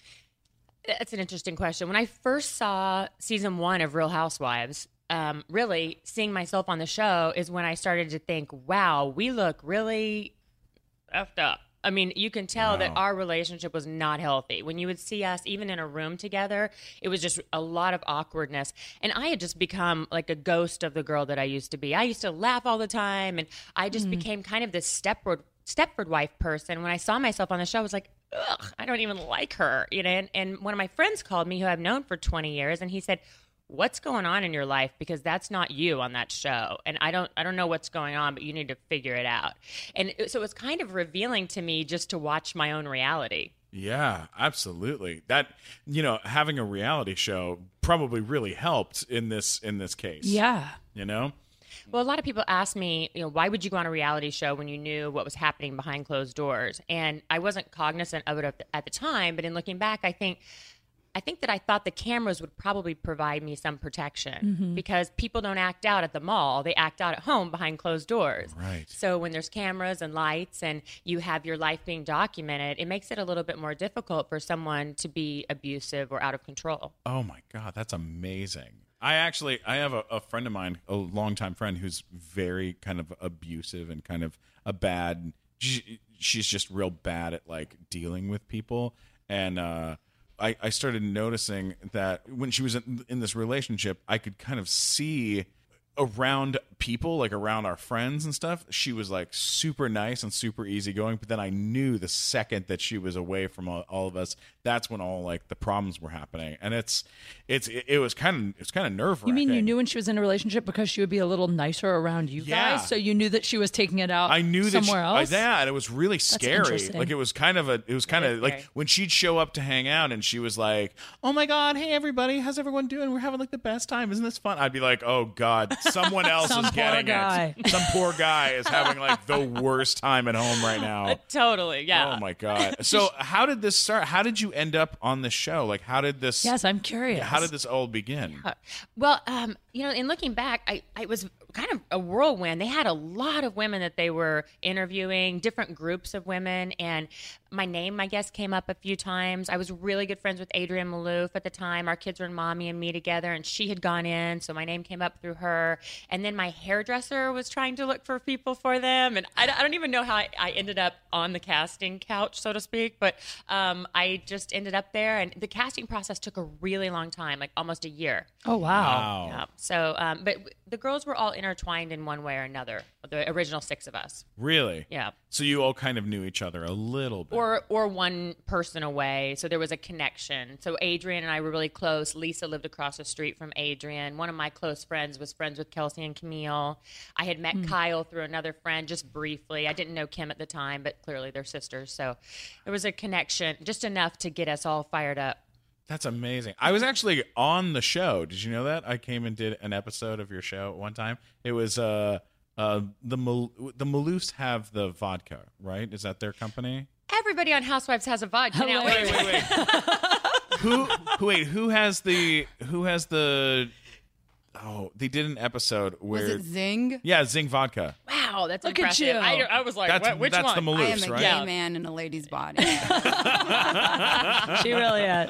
That's an interesting question. When I first saw season one of Real Housewives, um, really seeing myself on the show is when I started to think, wow, we look really effed up. I mean, you can tell that Wow. our relationship was not healthy. When you would see us, even in a room together, it was just a lot of awkwardness. And I had just become like a ghost of the girl that I used to be. I used to laugh all the time, and I just became kind of this Stepford, Stepford wife person. When I saw myself on the show, I was like, ugh, I don't even like her. You know, and, and one of my friends called me, who I've known for twenty years, and he said, what's going on in your life, because that's not you on that show, and I don't I don't know what's going on, but you need to figure it out. And it, so it was kind of revealing to me just to watch my own reality. Yeah, absolutely. That you know, having a reality show probably really helped in this in this case. Yeah. You know? Well, a lot of people ask me, you know, why would you go on a reality show when you knew what was happening behind closed doors? And I wasn't cognizant of it at the, at the time, but in looking back, I think I think that I thought the cameras would probably provide me some protection, because people don't act out at the mall. They act out at home behind closed doors. Right. So when there's cameras and lights and you have your life being documented, it makes it a little bit more difficult for someone to be abusive or out of control. Oh my God, that's amazing. I actually, I have a, a friend of mine, a longtime friend, who's very kind of abusive and kind of a bad, she, she's just real bad at like dealing with people. And, uh, I, I started noticing that when she was in, in this relationship, I could kind of see around people, like around our friends and stuff, she was like super nice and super easygoing. But then I knew the second that she was away from all, all of us, that's when all like the problems were happening. And it's, it's, it, it was kind of, it's kind of nerve wracking. You mean you knew when she was in a relationship because she would be a little nicer around you Yeah. guys? So you knew that she was taking it out I knew that somewhere she, else? I, yeah, and it was really scary. interesting. Like it was kind of a, it was kind That of is like scary. when she'd show up to hang out and she was like, "Oh my God, hey everybody, how's everyone doing? We're having like the best time. Isn't this fun?" I'd be like, "Oh God, someone else is getting guy. it. Some poor guy is having like the worst time at home right now. Uh, totally, yeah. Oh my god. So how did this start? How did you end up on the show? Like how did this Yes, I'm curious. How did this all begin? Well, um, you know, in looking back, I, I was kind of a whirlwind. They had a lot of women that they were interviewing, different groups of women, and my name, I guess, came up a few times. I was really good friends with Adrienne Maloof at the time. Our kids were in Mommy and Me together, and she had gone in, so my name came up through her. And then my hairdresser was trying to look for people for them, and I, I don't even know how I, I ended up on the casting couch, so to speak, but um, I just ended up there, and the casting process took a really long time, like almost a year. Oh, wow. Wow. Yeah. So, um, but the girls were all intertwined in one way or another. The original six of us. Really? Yeah. So you all kind of knew each other a little bit. Or or one person away. So there was a connection. So Adrienne and I were really close. Lisa lived across the street from Adrienne. One of my close friends was friends with Kelsey and Camille. I had met Kyle through another friend just briefly. I didn't know Kim at the time, but clearly they're sisters. So there was a connection, just enough to get us all fired up. That's amazing. I was actually on the show. Did you know that? I came and did an episode of your show at one time. It was uh uh the Mal- the Maloofs have the vodka, right? Is that their company? Everybody on Housewives has a vodka now. Wait, wait, wait. who who wait, who has the who has the Oh, they did an episode where Was it Zing? Yeah, Zing vodka. Wow, that's Look at impressive. you. I, I was like, That's what, which that's one? the I am Maloofs, a right? gay Yeah. man in a lady's body. She really is.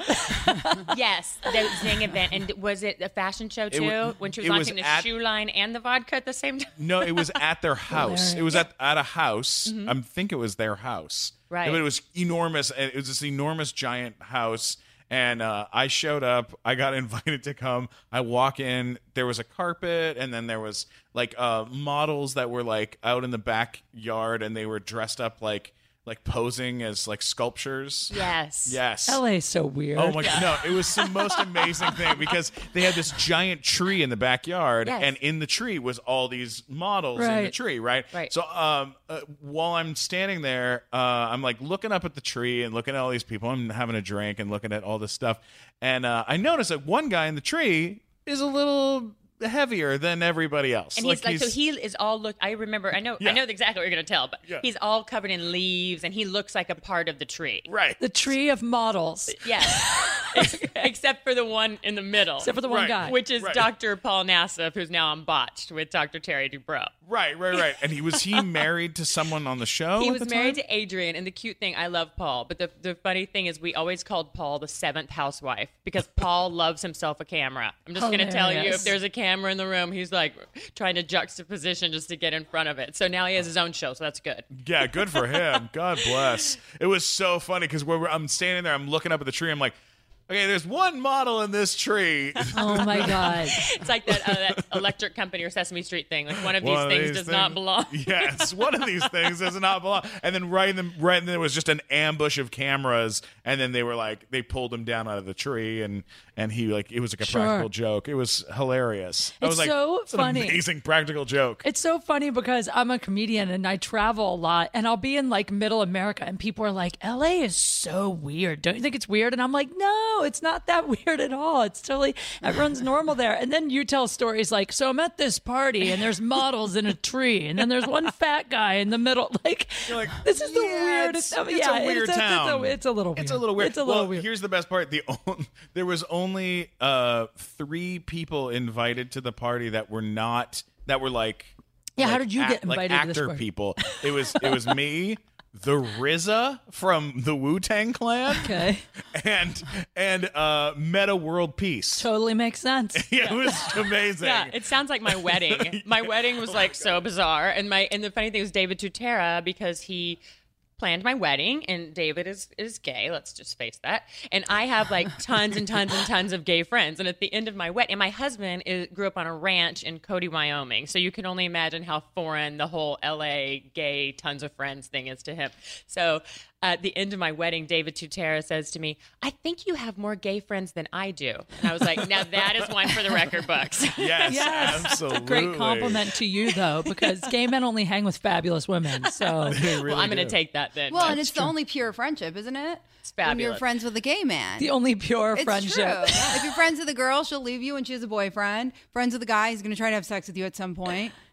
Yes, the Zing event. And was it a fashion show too? wa- when she was it was launching the at- shoe line and the vodka at the same time? No, it was at their house. It was at, at a house. I think it was their house. Right. But it was enormous. And it was this enormous, giant house. And uh, I showed up. I got invited to come. I walk in. There was a carpet, and then there was like uh, models that were like out in the backyard, and they were dressed up like like posing as like sculptures. Yes. Yes. L A's so weird. Oh my god! No, it was the most amazing thing because they had this giant tree in the backyard, Yes. and in the tree was all these models in the Right. tree, right? Right. So, um, uh, while I'm standing there, uh, I'm like looking up at the tree and looking at all these people. I'm having a drink and looking at all this stuff, and uh, I noticed that one guy in the tree is a little heavier than everybody else. And he's like, so he is all look. I remember. I know. Yeah. I know exactly what you're going to tell, but Yeah. he's all covered in leaves, and he looks like a part of the tree. right. The tree of models, Yes, Ex- except for the one in the middle, except for the one Right. guy. which is Right. Doctor Paul Nassif, who's now on Botched with Doctor Terry Dubrow. Right, right, right. And he was he married to someone on the show? He at was the married time? to Adrienne, and the cute thing, I love Paul, but the, the funny thing is we always called Paul the seventh housewife because Paul loves himself a camera. I'm just going to tell you, Hilarious. if there's a camera in the room, he's like trying to juxtaposition just to get in front of it. So now he has his own show, so that's good. Yeah, good for him. God bless. It was so funny because I'm standing there, I'm looking up at the tree, I'm like, okay, there's one model in this tree. Oh my god. It's like that, uh, that electric company or Sesame Street thing. Like one of these One of things these does not things- belong. Yes, one of these things does not belong. And then right in the right, and there was just an ambush of cameras, and then they were like, they pulled him down out of the tree, and and he like it was like a Sure. practical joke. It was hilarious. I It's was like, so it's an funny. amazing practical joke. It's so funny because I'm a comedian and I travel a lot and I'll be in like middle America and people are like, L A is so weird. Don't you think it's weird? And I'm like, no, it's not that weird at all. It's totally, everyone's normal there. And then you tell stories like, so I'm at this party and there's models in a tree and then there's one fat guy in the middle. Like, You're like, this is the yeah, weirdest. It's, it's yeah, a weird it's, it's, town. It's a, it's a little weird. It's a little weird. It's a little well, weird. Here's the best part: the on- there was only uh, three people invited to the party that were not that were like. Yeah, how like did you act- get invited like to this actor party? people? It was it was me, the R Z A from the Wu-Tang Clan, Okay. and and uh, Meta World Peace. Totally makes sense. Yeah, it was amazing. Yeah, it sounds like my wedding. My wedding was like so bizarre, and my and the funny thing was David Tutera because he planned my wedding, and David is is gay. Let's just face that. And I have like tons and tons and tons of gay friends. And at the end of my wedding, and my husband is, grew up on a ranch in Cody, Wyoming. So you can only imagine how foreign the whole L A gay tons of friends thing is to him. So at the end of my wedding, David Tutera says to me, "I think you have more gay friends than I do." And I was like, "Now that is one for the record books." Yes, Yes. absolutely. It's a great compliment to you, though, because gay men only hang with fabulous women. So They really Well, I'm going to do. take that then. Well, and it's the only pure friendship, isn't it? It's When you're fabulous. friends with a gay man. the only pure It's friendship. true. If you're friends with a girl, she'll leave you when she has a boyfriend. Friends with a guy, he's going to try to have sex with you at some point.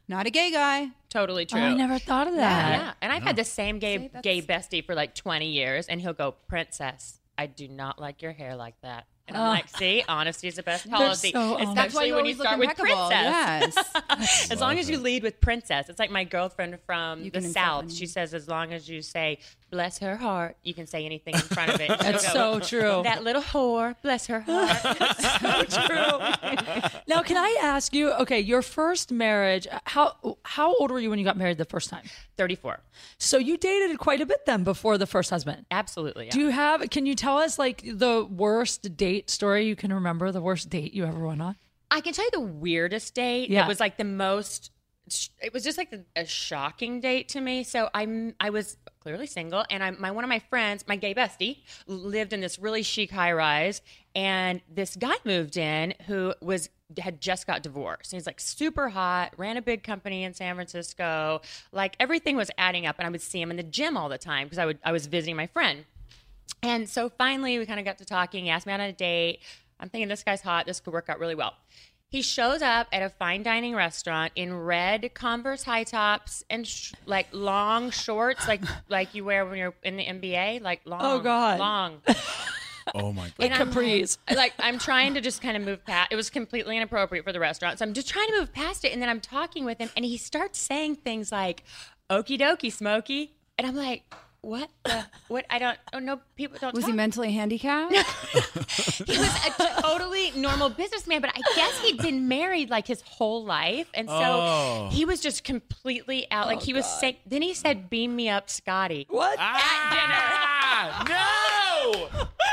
Not a gay guy. Totally true. Oh, I never thought of that. Yeah, and I've had the same gay See, that's- gay bestie for like twenty years, and he'll go, "Princess, I do not like your hair like that." And I'm Oh. like, "See, honesty is the best policy." so Especially honest. That's why you when you always start look with impeccable. princess. Yes. As long as you lead with princess. It's like my girlfriend from You the can insult South. anyone. She says, as long as you say, "Bless her heart," you can say anything in front of it. She'll That's go, so true. That little whore, bless her heart. So true. Now, can I ask you? Okay, your first marriage. How how old were you when you got married the first time? thirty-four. So you dated quite a bit then before the first husband. Absolutely. Yeah. Do you have? Can you tell us like the worst date story you can remember? The worst date you ever went on? I can tell you the weirdest date. Yeah. It was like the most. It was just like a shocking date to me. So I'm I was clearly single, and I my one of my friends, my gay bestie, lived in this really chic high rise, and this guy moved in who was had just got divorced. He's like super hot, ran a big company in San Francisco. Like everything was adding up, and I would see him in the gym all the time because I would I was visiting my friend. And so finally, we kind of got to talking. He asked me out on a date. I'm thinking this guy's hot. This could work out really well. He shows up at a fine dining restaurant in red Converse high tops and sh- like long shorts, like like you wear when you're in the N B A, like long. Oh, God. long. Oh my god. Like I'm capris. Like, like I'm trying to just kind of move past. It was completely inappropriate for the restaurant, so I'm just trying to move past it. And then I'm talking with him, and he starts saying things like, "Okie dokie, Smokey," and I'm like, "What the what? I don't. Oh no, people don't." Was talk. he mentally handicapped? He was a totally normal businessman, but I guess he'd been married like his whole life, and so Oh. he was just completely out. Like he was saying. Then he said, "Beam me up, Scotty." What? Ah, no!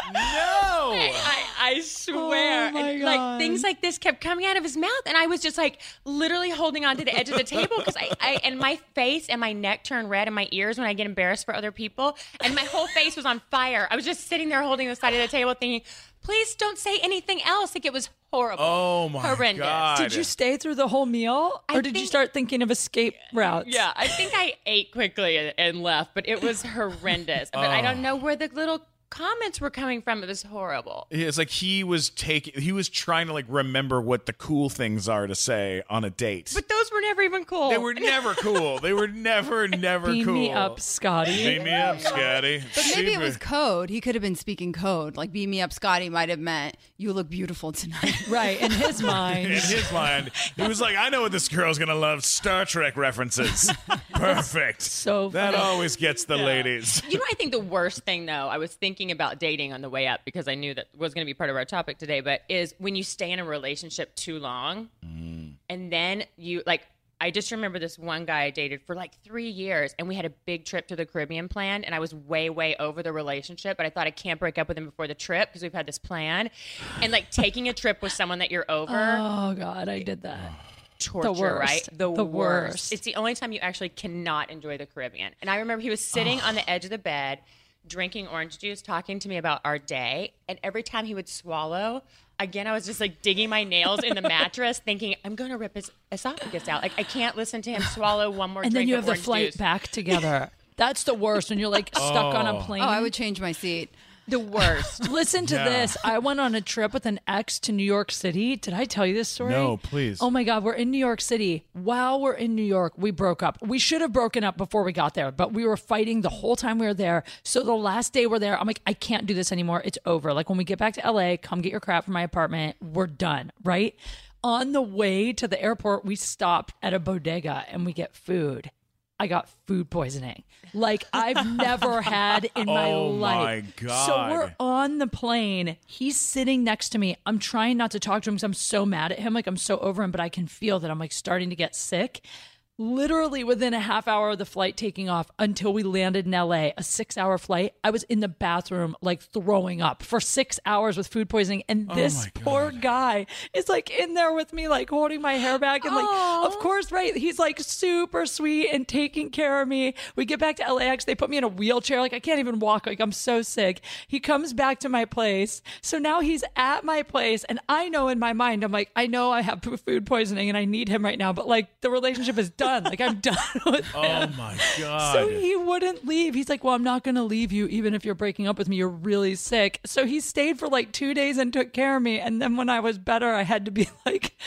No! I, I swear. Oh, my and, God. like things like this kept coming out of his mouth, and I was just like literally holding on to the edge of the table because I, I and my face and my neck turn red and my ears when I get embarrassed for other people, and my whole face was on fire. I was just sitting there holding the side of the table thinking, please don't say anything else. Like it was horrible. Oh my horrendous. god. Did you stay through the whole meal, or I did you think- start thinking of escape routes? Yeah, I think I ate quickly and, and left, but it was horrendous. But I don't know where the little comments were coming from. It was horrible. It's like he was taking he was trying to like remember what the cool things are to say on a date. But those were never even cool. they were never cool. They were never never Beam cool. me up, Scotty. Beam me up, Scotty. But maybe it Super. was code. He could have been speaking code. Like, beam me up, Scotty might have meant, you look beautiful tonight. Right, in his mind. In his mind, he was like, I know what this girl's gonna love. Star Trek references. Perfect. So That funny. always gets the ladies. You know, I think the worst thing, though, I was thinking about dating on the way up because I knew that was going to be part of our topic today, but is when you stay in a relationship too long and then you, like, I just remember this one guy I dated for like three years and we had a big trip to the Caribbean planned and I was way, way over the relationship, but I thought I can't break up with him before the trip because we've had this plan. And like taking a trip with someone that you're over. Oh God, I did that. torture, The worst. right? The, The worst. worst. It's the only time you actually cannot enjoy the Caribbean. And I remember he was sitting on the edge of the bed, drinking orange juice, talking to me about our day. And every time he would swallow, again, I was just like digging my nails in the mattress, thinking, I'm going to rip his esophagus out. Like, I can't listen to him swallow one more And drink then you of have the orange flight juice. back together. That's the worst when you're like stuck on a plane. Oh, I would change my seat. The worst. Listen to Yeah. this. I went on a trip with an ex to New York City. Did I tell you this story? No, please. Oh my God, we're in New York City. While we're in New York, we broke up. We should have broken up before we got there, but we were fighting the whole time we were there. So the last day we're there, I'm like, I can't do this anymore. It's over. Like when we get back to L A, come get your crap from my apartment. We're done, right? On the way to the airport, we stopped at a bodega and we get food. I got food poisoning like I've never had in my Oh, life. my God. So we're on the plane. He's sitting next to me. I'm trying not to talk to him because I'm so mad at him. Like I'm so over him, but I can feel that I'm like starting to get sick. Literally within a half hour of the flight taking off until we landed in L A, a six hour flight, I was in the bathroom like throwing up for six hours with food poisoning. And this my poor guy is like in there with me, like holding my hair back. And like, of course, right. He's like super sweet and taking care of me. We get back to L A X. They put me in a wheelchair. Like I can't even walk. Like I'm so sick. He comes back to my place. So now he's at my place. And I know in my mind, I'm like, I know I have food poisoning and I need him right now. But like the relationship is done. Like I'm done with him. Oh my god. So he wouldn't leave. He's like, well, I'm not going to leave you even if you're breaking up with me. You're really sick. So he stayed for like two days and took care of me. And then when I was better, I had to be like,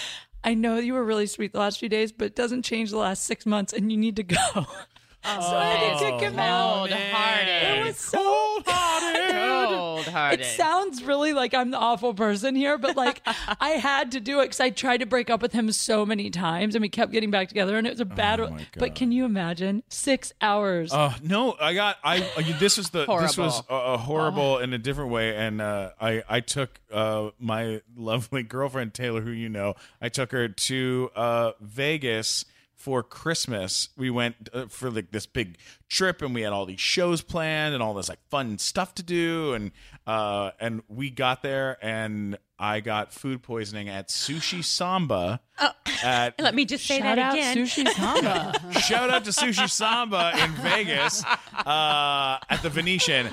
I know you were really sweet the last few days, but it doesn't change the last six months, and you need to go. so I had to kick him out. Cold-hearted. It was so hard. Cold-hearted. It sounds really like I'm the awful person here, but like I had to do it because I tried to break up with him so many times, and we kept getting back together, and it was a bad. Oh, my but God. can you imagine six hours? Uh, no, I got I. I this was the this was Horrible. uh, horrible in a different way, and uh, I I took uh, my lovely girlfriend Taylor, who you know, I took her to uh, Vegas for Christmas. We went uh, for like this big trip, and we had all these shows planned and all this like fun stuff to do, and uh, and we got there, and I got food poisoning at Sushi Samba. At Let me just say Shout that out again. Sushi Samba. Shout out to Sushi Samba in Vegas uh, at the Venetian.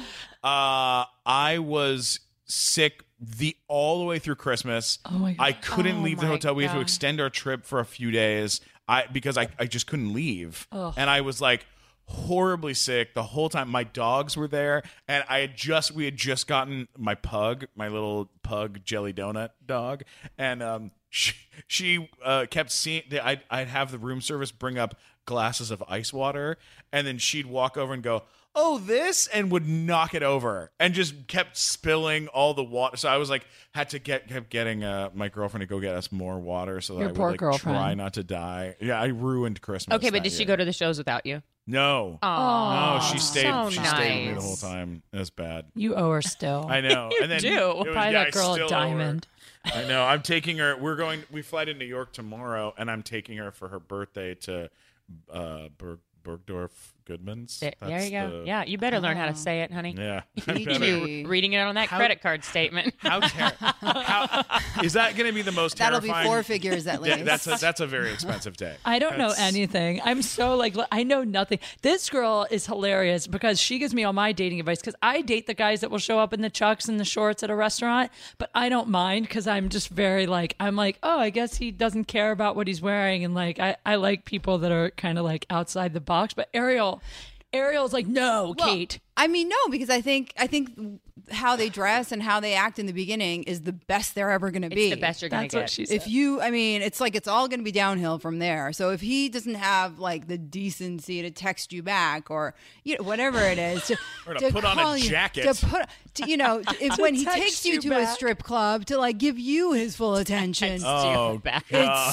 Uh, I was sick the all the way through Christmas. Oh my God. I couldn't Oh leave the my hotel. We had to God. extend our trip for a few days. I because I, I just couldn't leave, and I was like horribly sick the whole time. My dogs were there, and I had just we had just gotten my pug, my little pug jelly donut dog, and um. She, she uh, kept seeing. I'd, I'd have the room service bring up glasses of ice water, and then she'd walk over and go, "Oh, this," and would knock it over, and just kept spilling all the water. So I was like, had to get kept getting uh, my girlfriend to go get us more water, so that Your I would poor like girlfriend. try not to die. Yeah, I ruined Christmas. Okay, but that did she year. go to the shows without you? No, Oh, no, she stayed. so she stayed with me the nice. whole time. It was bad. You owe her still. I know. You and then do. it was- Buy yeah, that I girl still a owe her. diamond. I know. I'm taking her. We're going. We fly to New York tomorrow, and I'm taking her for her birthday to uh, Berg, Bergdorf Goodman's. There, there That's you go. the- Yeah, you better learn how to say it, honey. Yeah. P Better. G. Reading it on that How- credit card statement. How, ter- how is that going to be the most That'll be terrifying? four figures at Yeah, least. that's a, that's a very expensive day. I don't know That's- anything. I'm so like, I know nothing. This girl is hilarious because she gives me all my dating advice because I date the guys that will show up in the chucks and the shorts at a restaurant, but I don't mind because I'm just very like, I'm like, oh, I guess he doesn't care about what he's wearing. And like, I, I like people that are kind of like outside the box. But Ariel, Ariel's like, no, Well, Kate. I mean, no, because I think I think how they dress and how they act in the beginning is the best they're ever going to be. It's the best you're going to That's get. what she said. If you, I mean, it's like it's all going to be downhill from there. So if he doesn't have like the decency to text you back or you know whatever it is, to, Or to put on a call you- jacket. to put, to, you know, if when he text takes you, you to a back. strip club to like give you his full attention, Oh back.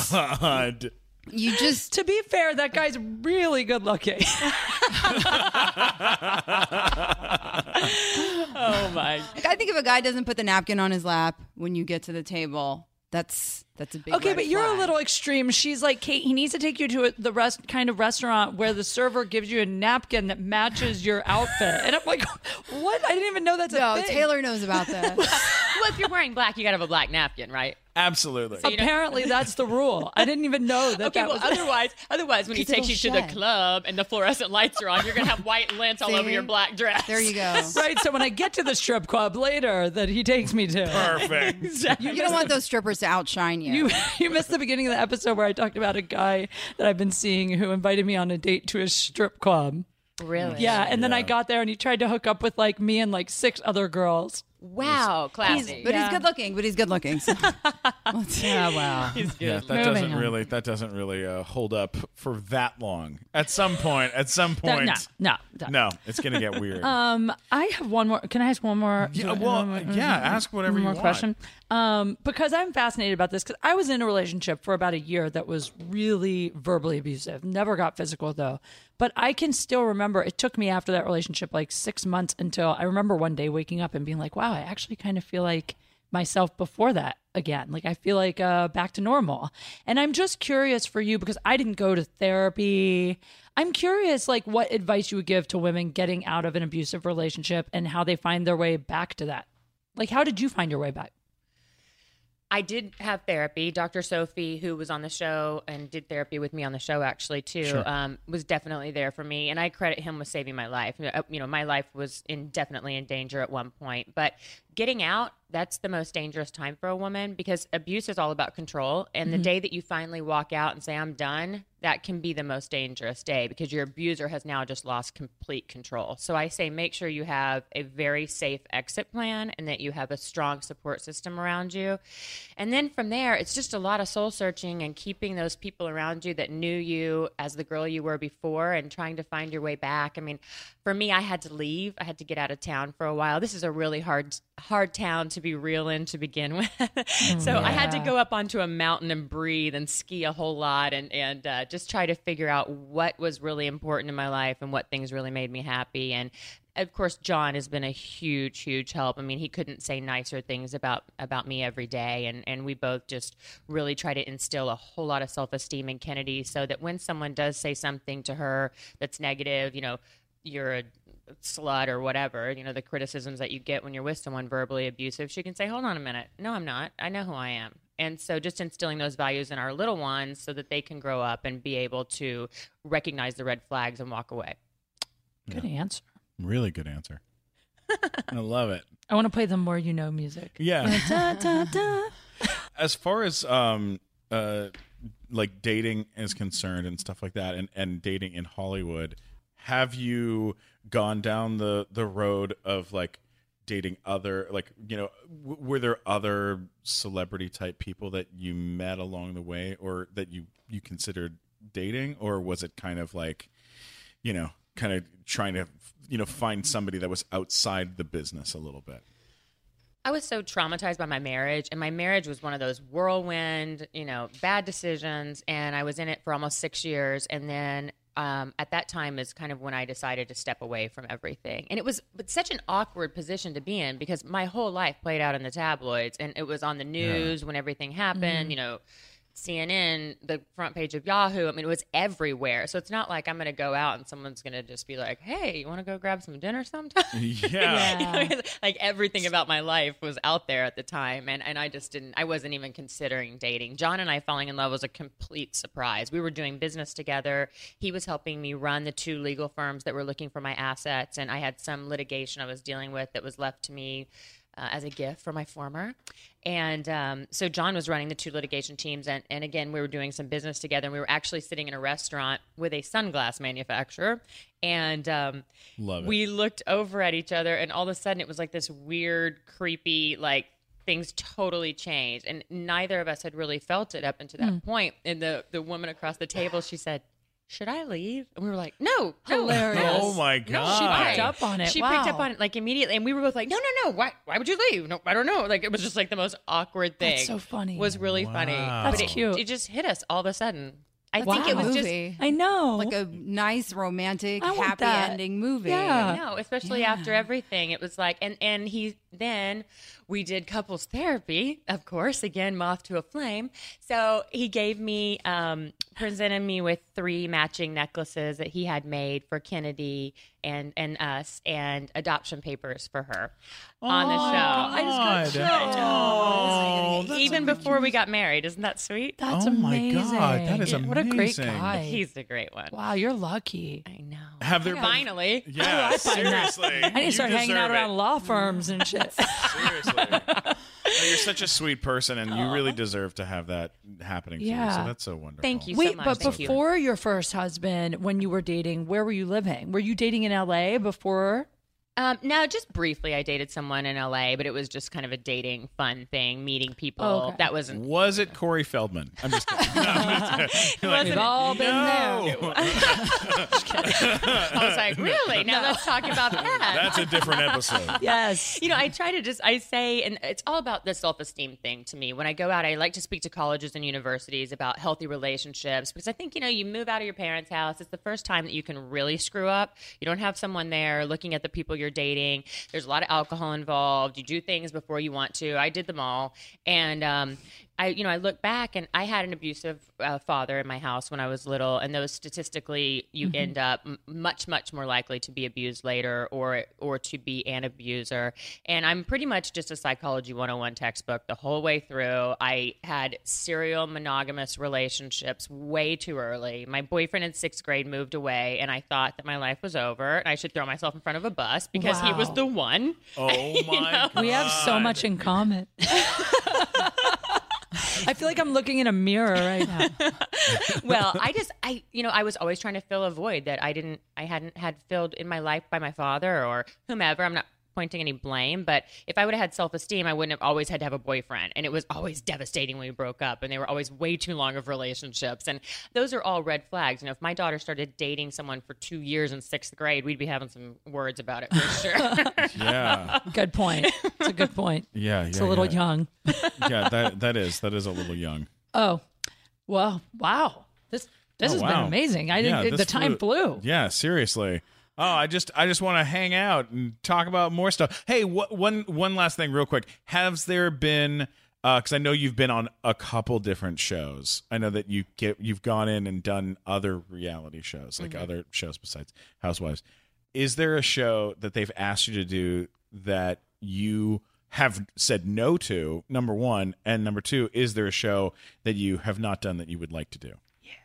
God. you just To be fair, that guy's really good looking. Oh my. like, I think if a guy doesn't put the napkin on his lap when you get to the table, that's that's a big Okay, red but you're a flag. little extreme. She's like, Kate, he needs to take you to a, the rest kind of restaurant where the server gives you a napkin that matches your outfit. And I'm like, what? I didn't even know that's a No, thing. Taylor knows about that. Well, if you're wearing black, you got to have a black napkin, right? Absolutely. Apparently, that's the rule. I didn't even know that Okay, that well, was. otherwise, otherwise, when he Because takes you it'll to the shed. club and the fluorescent lights are on, you're gonna have white lint all over See? your black dress. There you go. Right, so when I get to the strip club later that he takes me to, Perfect. You don't want those strippers to outshine you. you you missed the beginning of the episode where I talked about a guy that I've been seeing who invited me on a date to a strip club. Really? Yeah, and then I Yeah. got there and he tried to hook up with like me and like six other girls. Wow, classy. but Yeah. he's good looking. But he's good looking. So. Yeah, wow. He's good. Yeah, that Moving doesn't on. really that doesn't really uh, hold up for that long. At some point, at some That- point, no, no, no. no, it's gonna get weird. Um, I have one more. Can I ask one more? yeah, one well, more- yeah. Ask whatever one you more want. question. Um, because I'm fascinated about this because I was in a relationship for about a year that was really verbally abusive. Never got physical though, but I can still remember. It took me after that relationship like six months until I remember one day waking up and being like, "Wow, I actually kind of feel like myself before that again. Like I feel like uh, back to normal." And I'm just curious for you because I didn't go to therapy. I'm curious, like, what advice you would give to women getting out of an abusive relationship and how they find their way back to that. Like, how did you find your way back? I did have therapy. Doctor Sophie, who was on the show and did therapy with me on the show actually too, Sure. um, was definitely there for me. And I credit him with saving my life. Uh, You know, my life was in definitely in danger at one point. But getting out, that's the most dangerous time for a woman because abuse is all about control. And the day that you finally walk out and say, I'm done, that can be the most dangerous day because your abuser has now just lost complete control. So I say make sure you have a very safe exit plan and that you have a strong support system around you. And then from there, it's just a lot of soul searching and keeping those people around you that knew you as the girl you were before and trying to find your way back. I mean, for me, I had to leave. I had to get out of town for a while. This is a really hard, hard town to be real in to begin with. So yeah. I had to go up onto a mountain and breathe and ski a whole lot and, and uh, just try to figure out what was really important in my life and what things really made me happy. And of course, John has been a huge, huge help. I mean, he couldn't say nicer things about, about me every day. And, and we both just really try to instill a whole lot of self-esteem in Kennedy so that when someone does say something to her that's negative, you know, you're a slut or whatever, you know, the criticisms that you get when you're with someone verbally abusive, she can say, hold on a minute. No, I'm not. I know who I am. And so just instilling those values in our little ones so that they can grow up and be able to recognize the red flags and walk away. Good Yeah. answer. Really good answer. I love it. I want to play the more you know music. Yeah. Da, da, da. As far as um uh like dating is concerned and stuff like that, and and dating in Hollywood, have you gone down the the road of like dating other, like, you know, w- were there other celebrity type people that you met along the way or that you you considered dating, or was it kind of like, you know, kind of trying to, you know, find somebody that was outside the business a little bit? I was so traumatized by my marriage, and my marriage was one of those whirlwind, you know, bad decisions, and I was in it for almost six years, and then um, at that time is kind of when I decided to step away from everything. And it was but such an awkward position to be in because my whole life played out in the tabloids, and it was on the news when everything happened, you know, C N N, the front page of Yahoo. I mean, it was everywhere. So it's not like I'm going to go out and someone's going to just be like, hey, you want to go grab some dinner sometime? Yeah. You know, like everything about my life was out there at the time. And, and I just didn't, I wasn't even considering dating. John and I falling in love was a complete surprise. We were doing business together. He was helping me run the two legal firms that were looking for my assets. And I had some litigation I was dealing with that was left to me Uh, as a gift for my former. And um, so John was running the two litigation teams. And, and again, we were doing some business together. And we were actually sitting in a restaurant with a sunglass manufacturer. And um, Love it. we looked over at each other. And all of a sudden, it was like this weird, creepy, like, things totally changed. And neither of us had really felt it up until that Mm. point. And the, the woman across the table, she said, should I leave? And we were like, no, no, Hilarious. no. Oh my No, God. She why? picked up on it. She Wow. picked up on it like immediately, and we were both like, "No, no, no! Why? Why would you leave? No, I don't know." Like it was just like the most awkward thing. That's so funny. It was really funny. Wow. That's but it, cute. It just hit us all of a sudden. I That's think like it a was just movie. I know. like a nice romantic I want happy that. ending movie. Yeah. no, especially Yeah. after everything. It was like, and and he then we did couples therapy, of course. Again, moth to a flame. So he gave me, um, presented me with three matching necklaces that he had made for Kennedy and and us, and adoption papers for her on the show. I just got Oh, chills. Even before we got married. Isn't that sweet? That's Oh my amazing. God, that is What a great amazing. guy. He's the great one. Wow, you're lucky. I know. Have there been- Finally. Yeah, I find that. seriously. I need to start hanging out around law firms and shit. Seriously. No, you're such a sweet person, and you really deserve to have that happening to you. Yeah. So that's so wonderful. Thank you so Wait, much. but Thank you. before your first husband, when you were dating, where were you living? Were you dating in L A before? Um, no, just briefly, I dated someone in L A, but it was just kind of a dating fun thing, meeting people. Oh, okay. That wasn't. Was it Corey Feldman? I'm just kidding. No, I'm just kidding. We've all been there. No. I was like, really? Now let's talk about that. That's a different episode. Yes. You know, I try to just, I say, and it's all about the self-esteem thing to me. When I go out, I like to speak to colleges and universities about healthy relationships because I think, you know, you move out of your parents' house. It's the first time that you can really screw up. You don't have someone there looking at the people you're dating. There's a lot of alcohol involved. You do things before you want to. I did them all. And, um, I, you know, I look back and I had an abusive uh, father in my house when I was little, and those statistically, you Mm-hmm. end up m- much, much more likely to be abused later, or or to be an abuser. And I'm pretty much just a psychology one oh one textbook the whole way through. I had serial monogamous relationships way too early. My boyfriend in sixth grade moved away, and I thought that my life was over, and I should throw myself in front of a bus because he was Wow. the one. Oh my know? god. We have so much in common. I feel like I'm looking in a mirror right now. Well, I just, I, you know, I was always trying to fill a void that I didn't, I hadn't had filled in my life by my father or whomever. I'm not pointing any blame, but if I would have had self-esteem, I wouldn't have always had to have a boyfriend. And it was always devastating when we broke up, and they were always way too long of relationships. And those are all red flags. You know, if my daughter started dating someone for two years in sixth grade, we'd be having some words about it for sure. Yeah. Good point. It's a good point. Yeah. It's yeah, a little yeah. young. Yeah, that that is that is a little young. Oh, well, wow. This this Oh, has wow. been amazing. I Yeah, didn't. this the time flew. Yeah, seriously. Oh, I just I just want to hang out and talk about more stuff. Hey, wh- one one last thing, real quick. Has there been? Because I know you've been on a couple different shows. I know that you get you've gone in and done other reality shows, like Mm-hmm. other shows besides Housewives. Is there a show that they've asked you to do that you have said no to? Number one, and number two, is there a show that you have not done that you would like to do?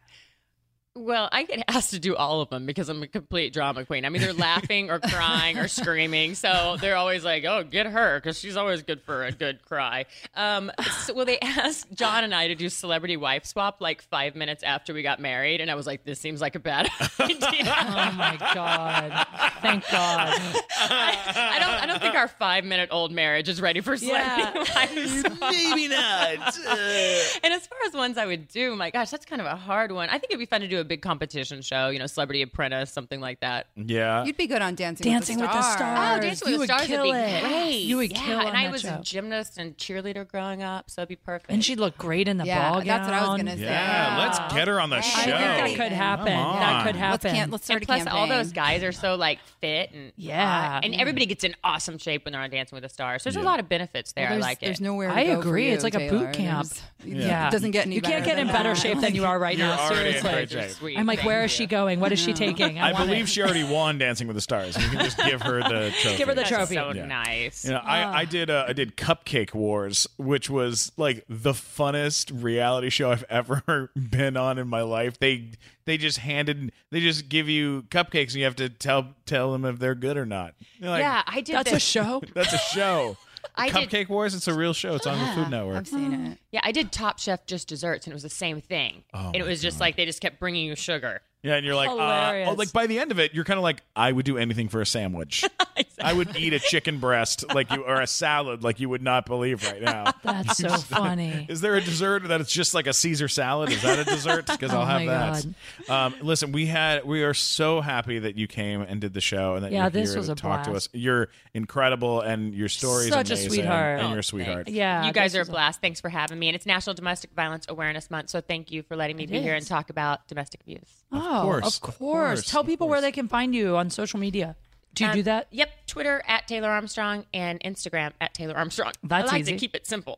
Well, I get asked to do all of them because I'm a complete drama queen. I'm either laughing or crying or screaming. So they're always like, oh, get her, because she's always good for a good cry. Um, so, well, they asked John and I to do Celebrity Wife Swap like five minutes after we got married. And I was like, this seems like a bad idea. Oh my god! Thank God. I, I don't I don't think our five-minute-old marriage is ready for Celebrity Wife Swap. Maybe not. And as far as ones I would do, my gosh, that's kind of a hard one. I think it'd be fun to do a big competition show, you know, Celebrity Apprentice, something like that. Yeah. You'd be good on Dancing, Dancing with with the the Stars. Stars. Oh, Dancing You with the would Stars would kill be it. great. You would yeah, kill on and I that was show. a gymnast and cheerleader growing up, so it'd be perfect. And she'd look great in the Yeah, ball gown. that's what I was gonna say. Yeah, let's get her on the I I show. think that could happen. Come That on. could Let's, happen. can- let's start and a plus, campaign. all those guys are so like fit and Yeah. hot. And everybody gets in awesome shape when they're on Dancing with the Stars. There's Yeah. a lot of benefits there. Well, there's, I like there's it. nowhere to I go for agree. you, It's like a Taylor. boot camp. There's- Yeah. It doesn't get any You can't better get in than better that. shape than you are right You're now. already in Seriously. great shape. Sweet. I'm like, Thank where is you. she going? What is she taking? I, I want believe it. she already won Dancing with the Stars. You can just give her the trophy. Give her the That's trophy. so Yeah. nice. You know, I, I did uh, I did Cupcake Wars, which was like the funnest reality show I've ever been on in my life. They they just handed they just give you cupcakes and you have to tell tell them if they're good or not. You're like, Yeah, I did That's this. a show. that's a show. I did- Cupcake Wars, it's a real show. It's on the Food Network. I've seen it. Yeah, I did Top Chef just desserts, and it was the same thing. and it was just like they just kept bringing you sugar. Yeah, and you're like, uh, Hilarious. oh, like by the end of it, you're kind of like, I would do anything for a sandwich. I would eat a chicken breast like you, or a salad like you would not believe right now. That's so funny. Is there a dessert that it's just like a Caesar salad? Is that a dessert? Because I'll Oh have my that. Um, listen, we had we are so happy that you came and did the show and that Yeah, you're this here was to a talk to blast. us. You're incredible and your story is Such a amazing, sweetheart. and Oh, you're a sweetheart. thanks. Yeah, You guys this are a was a- blast. Thanks for having me. And it's National Domestic Violence Awareness Month, so thank you for letting me be here is. and talk about domestic abuse. Oh, course, of of course. course, Tell of people where course. they can find you on social media. Do you Um, do that? Yep. Twitter at Taylor Armstrong and Instagram at Taylor Armstrong. That's I like easy. to keep it simple.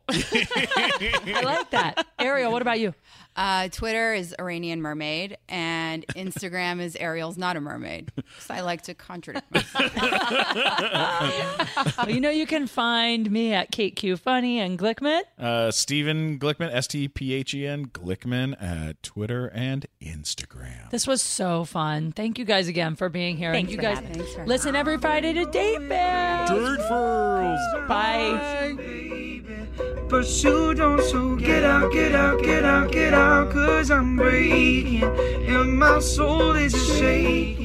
I like that. Ariel, what about you? Uh, Twitter is Iranian Mermaid, and Instagram is Ariel's Not a Mermaid. Because I like to contradict myself. Well, you know you can find me at Kate Q Funny and Glickman. Uh, Stephen Glickman, S T P H E N, Glickman at Twitter and Instagram. This was so fun. Thank you guys again for being here. Thanks and you for guys having me. Thanks for listen every Friday to Date Bears. Dirt Furls. Bye. But you don't, so get out, get out, get out, get out, cause I'm breaking and my soul is shaking.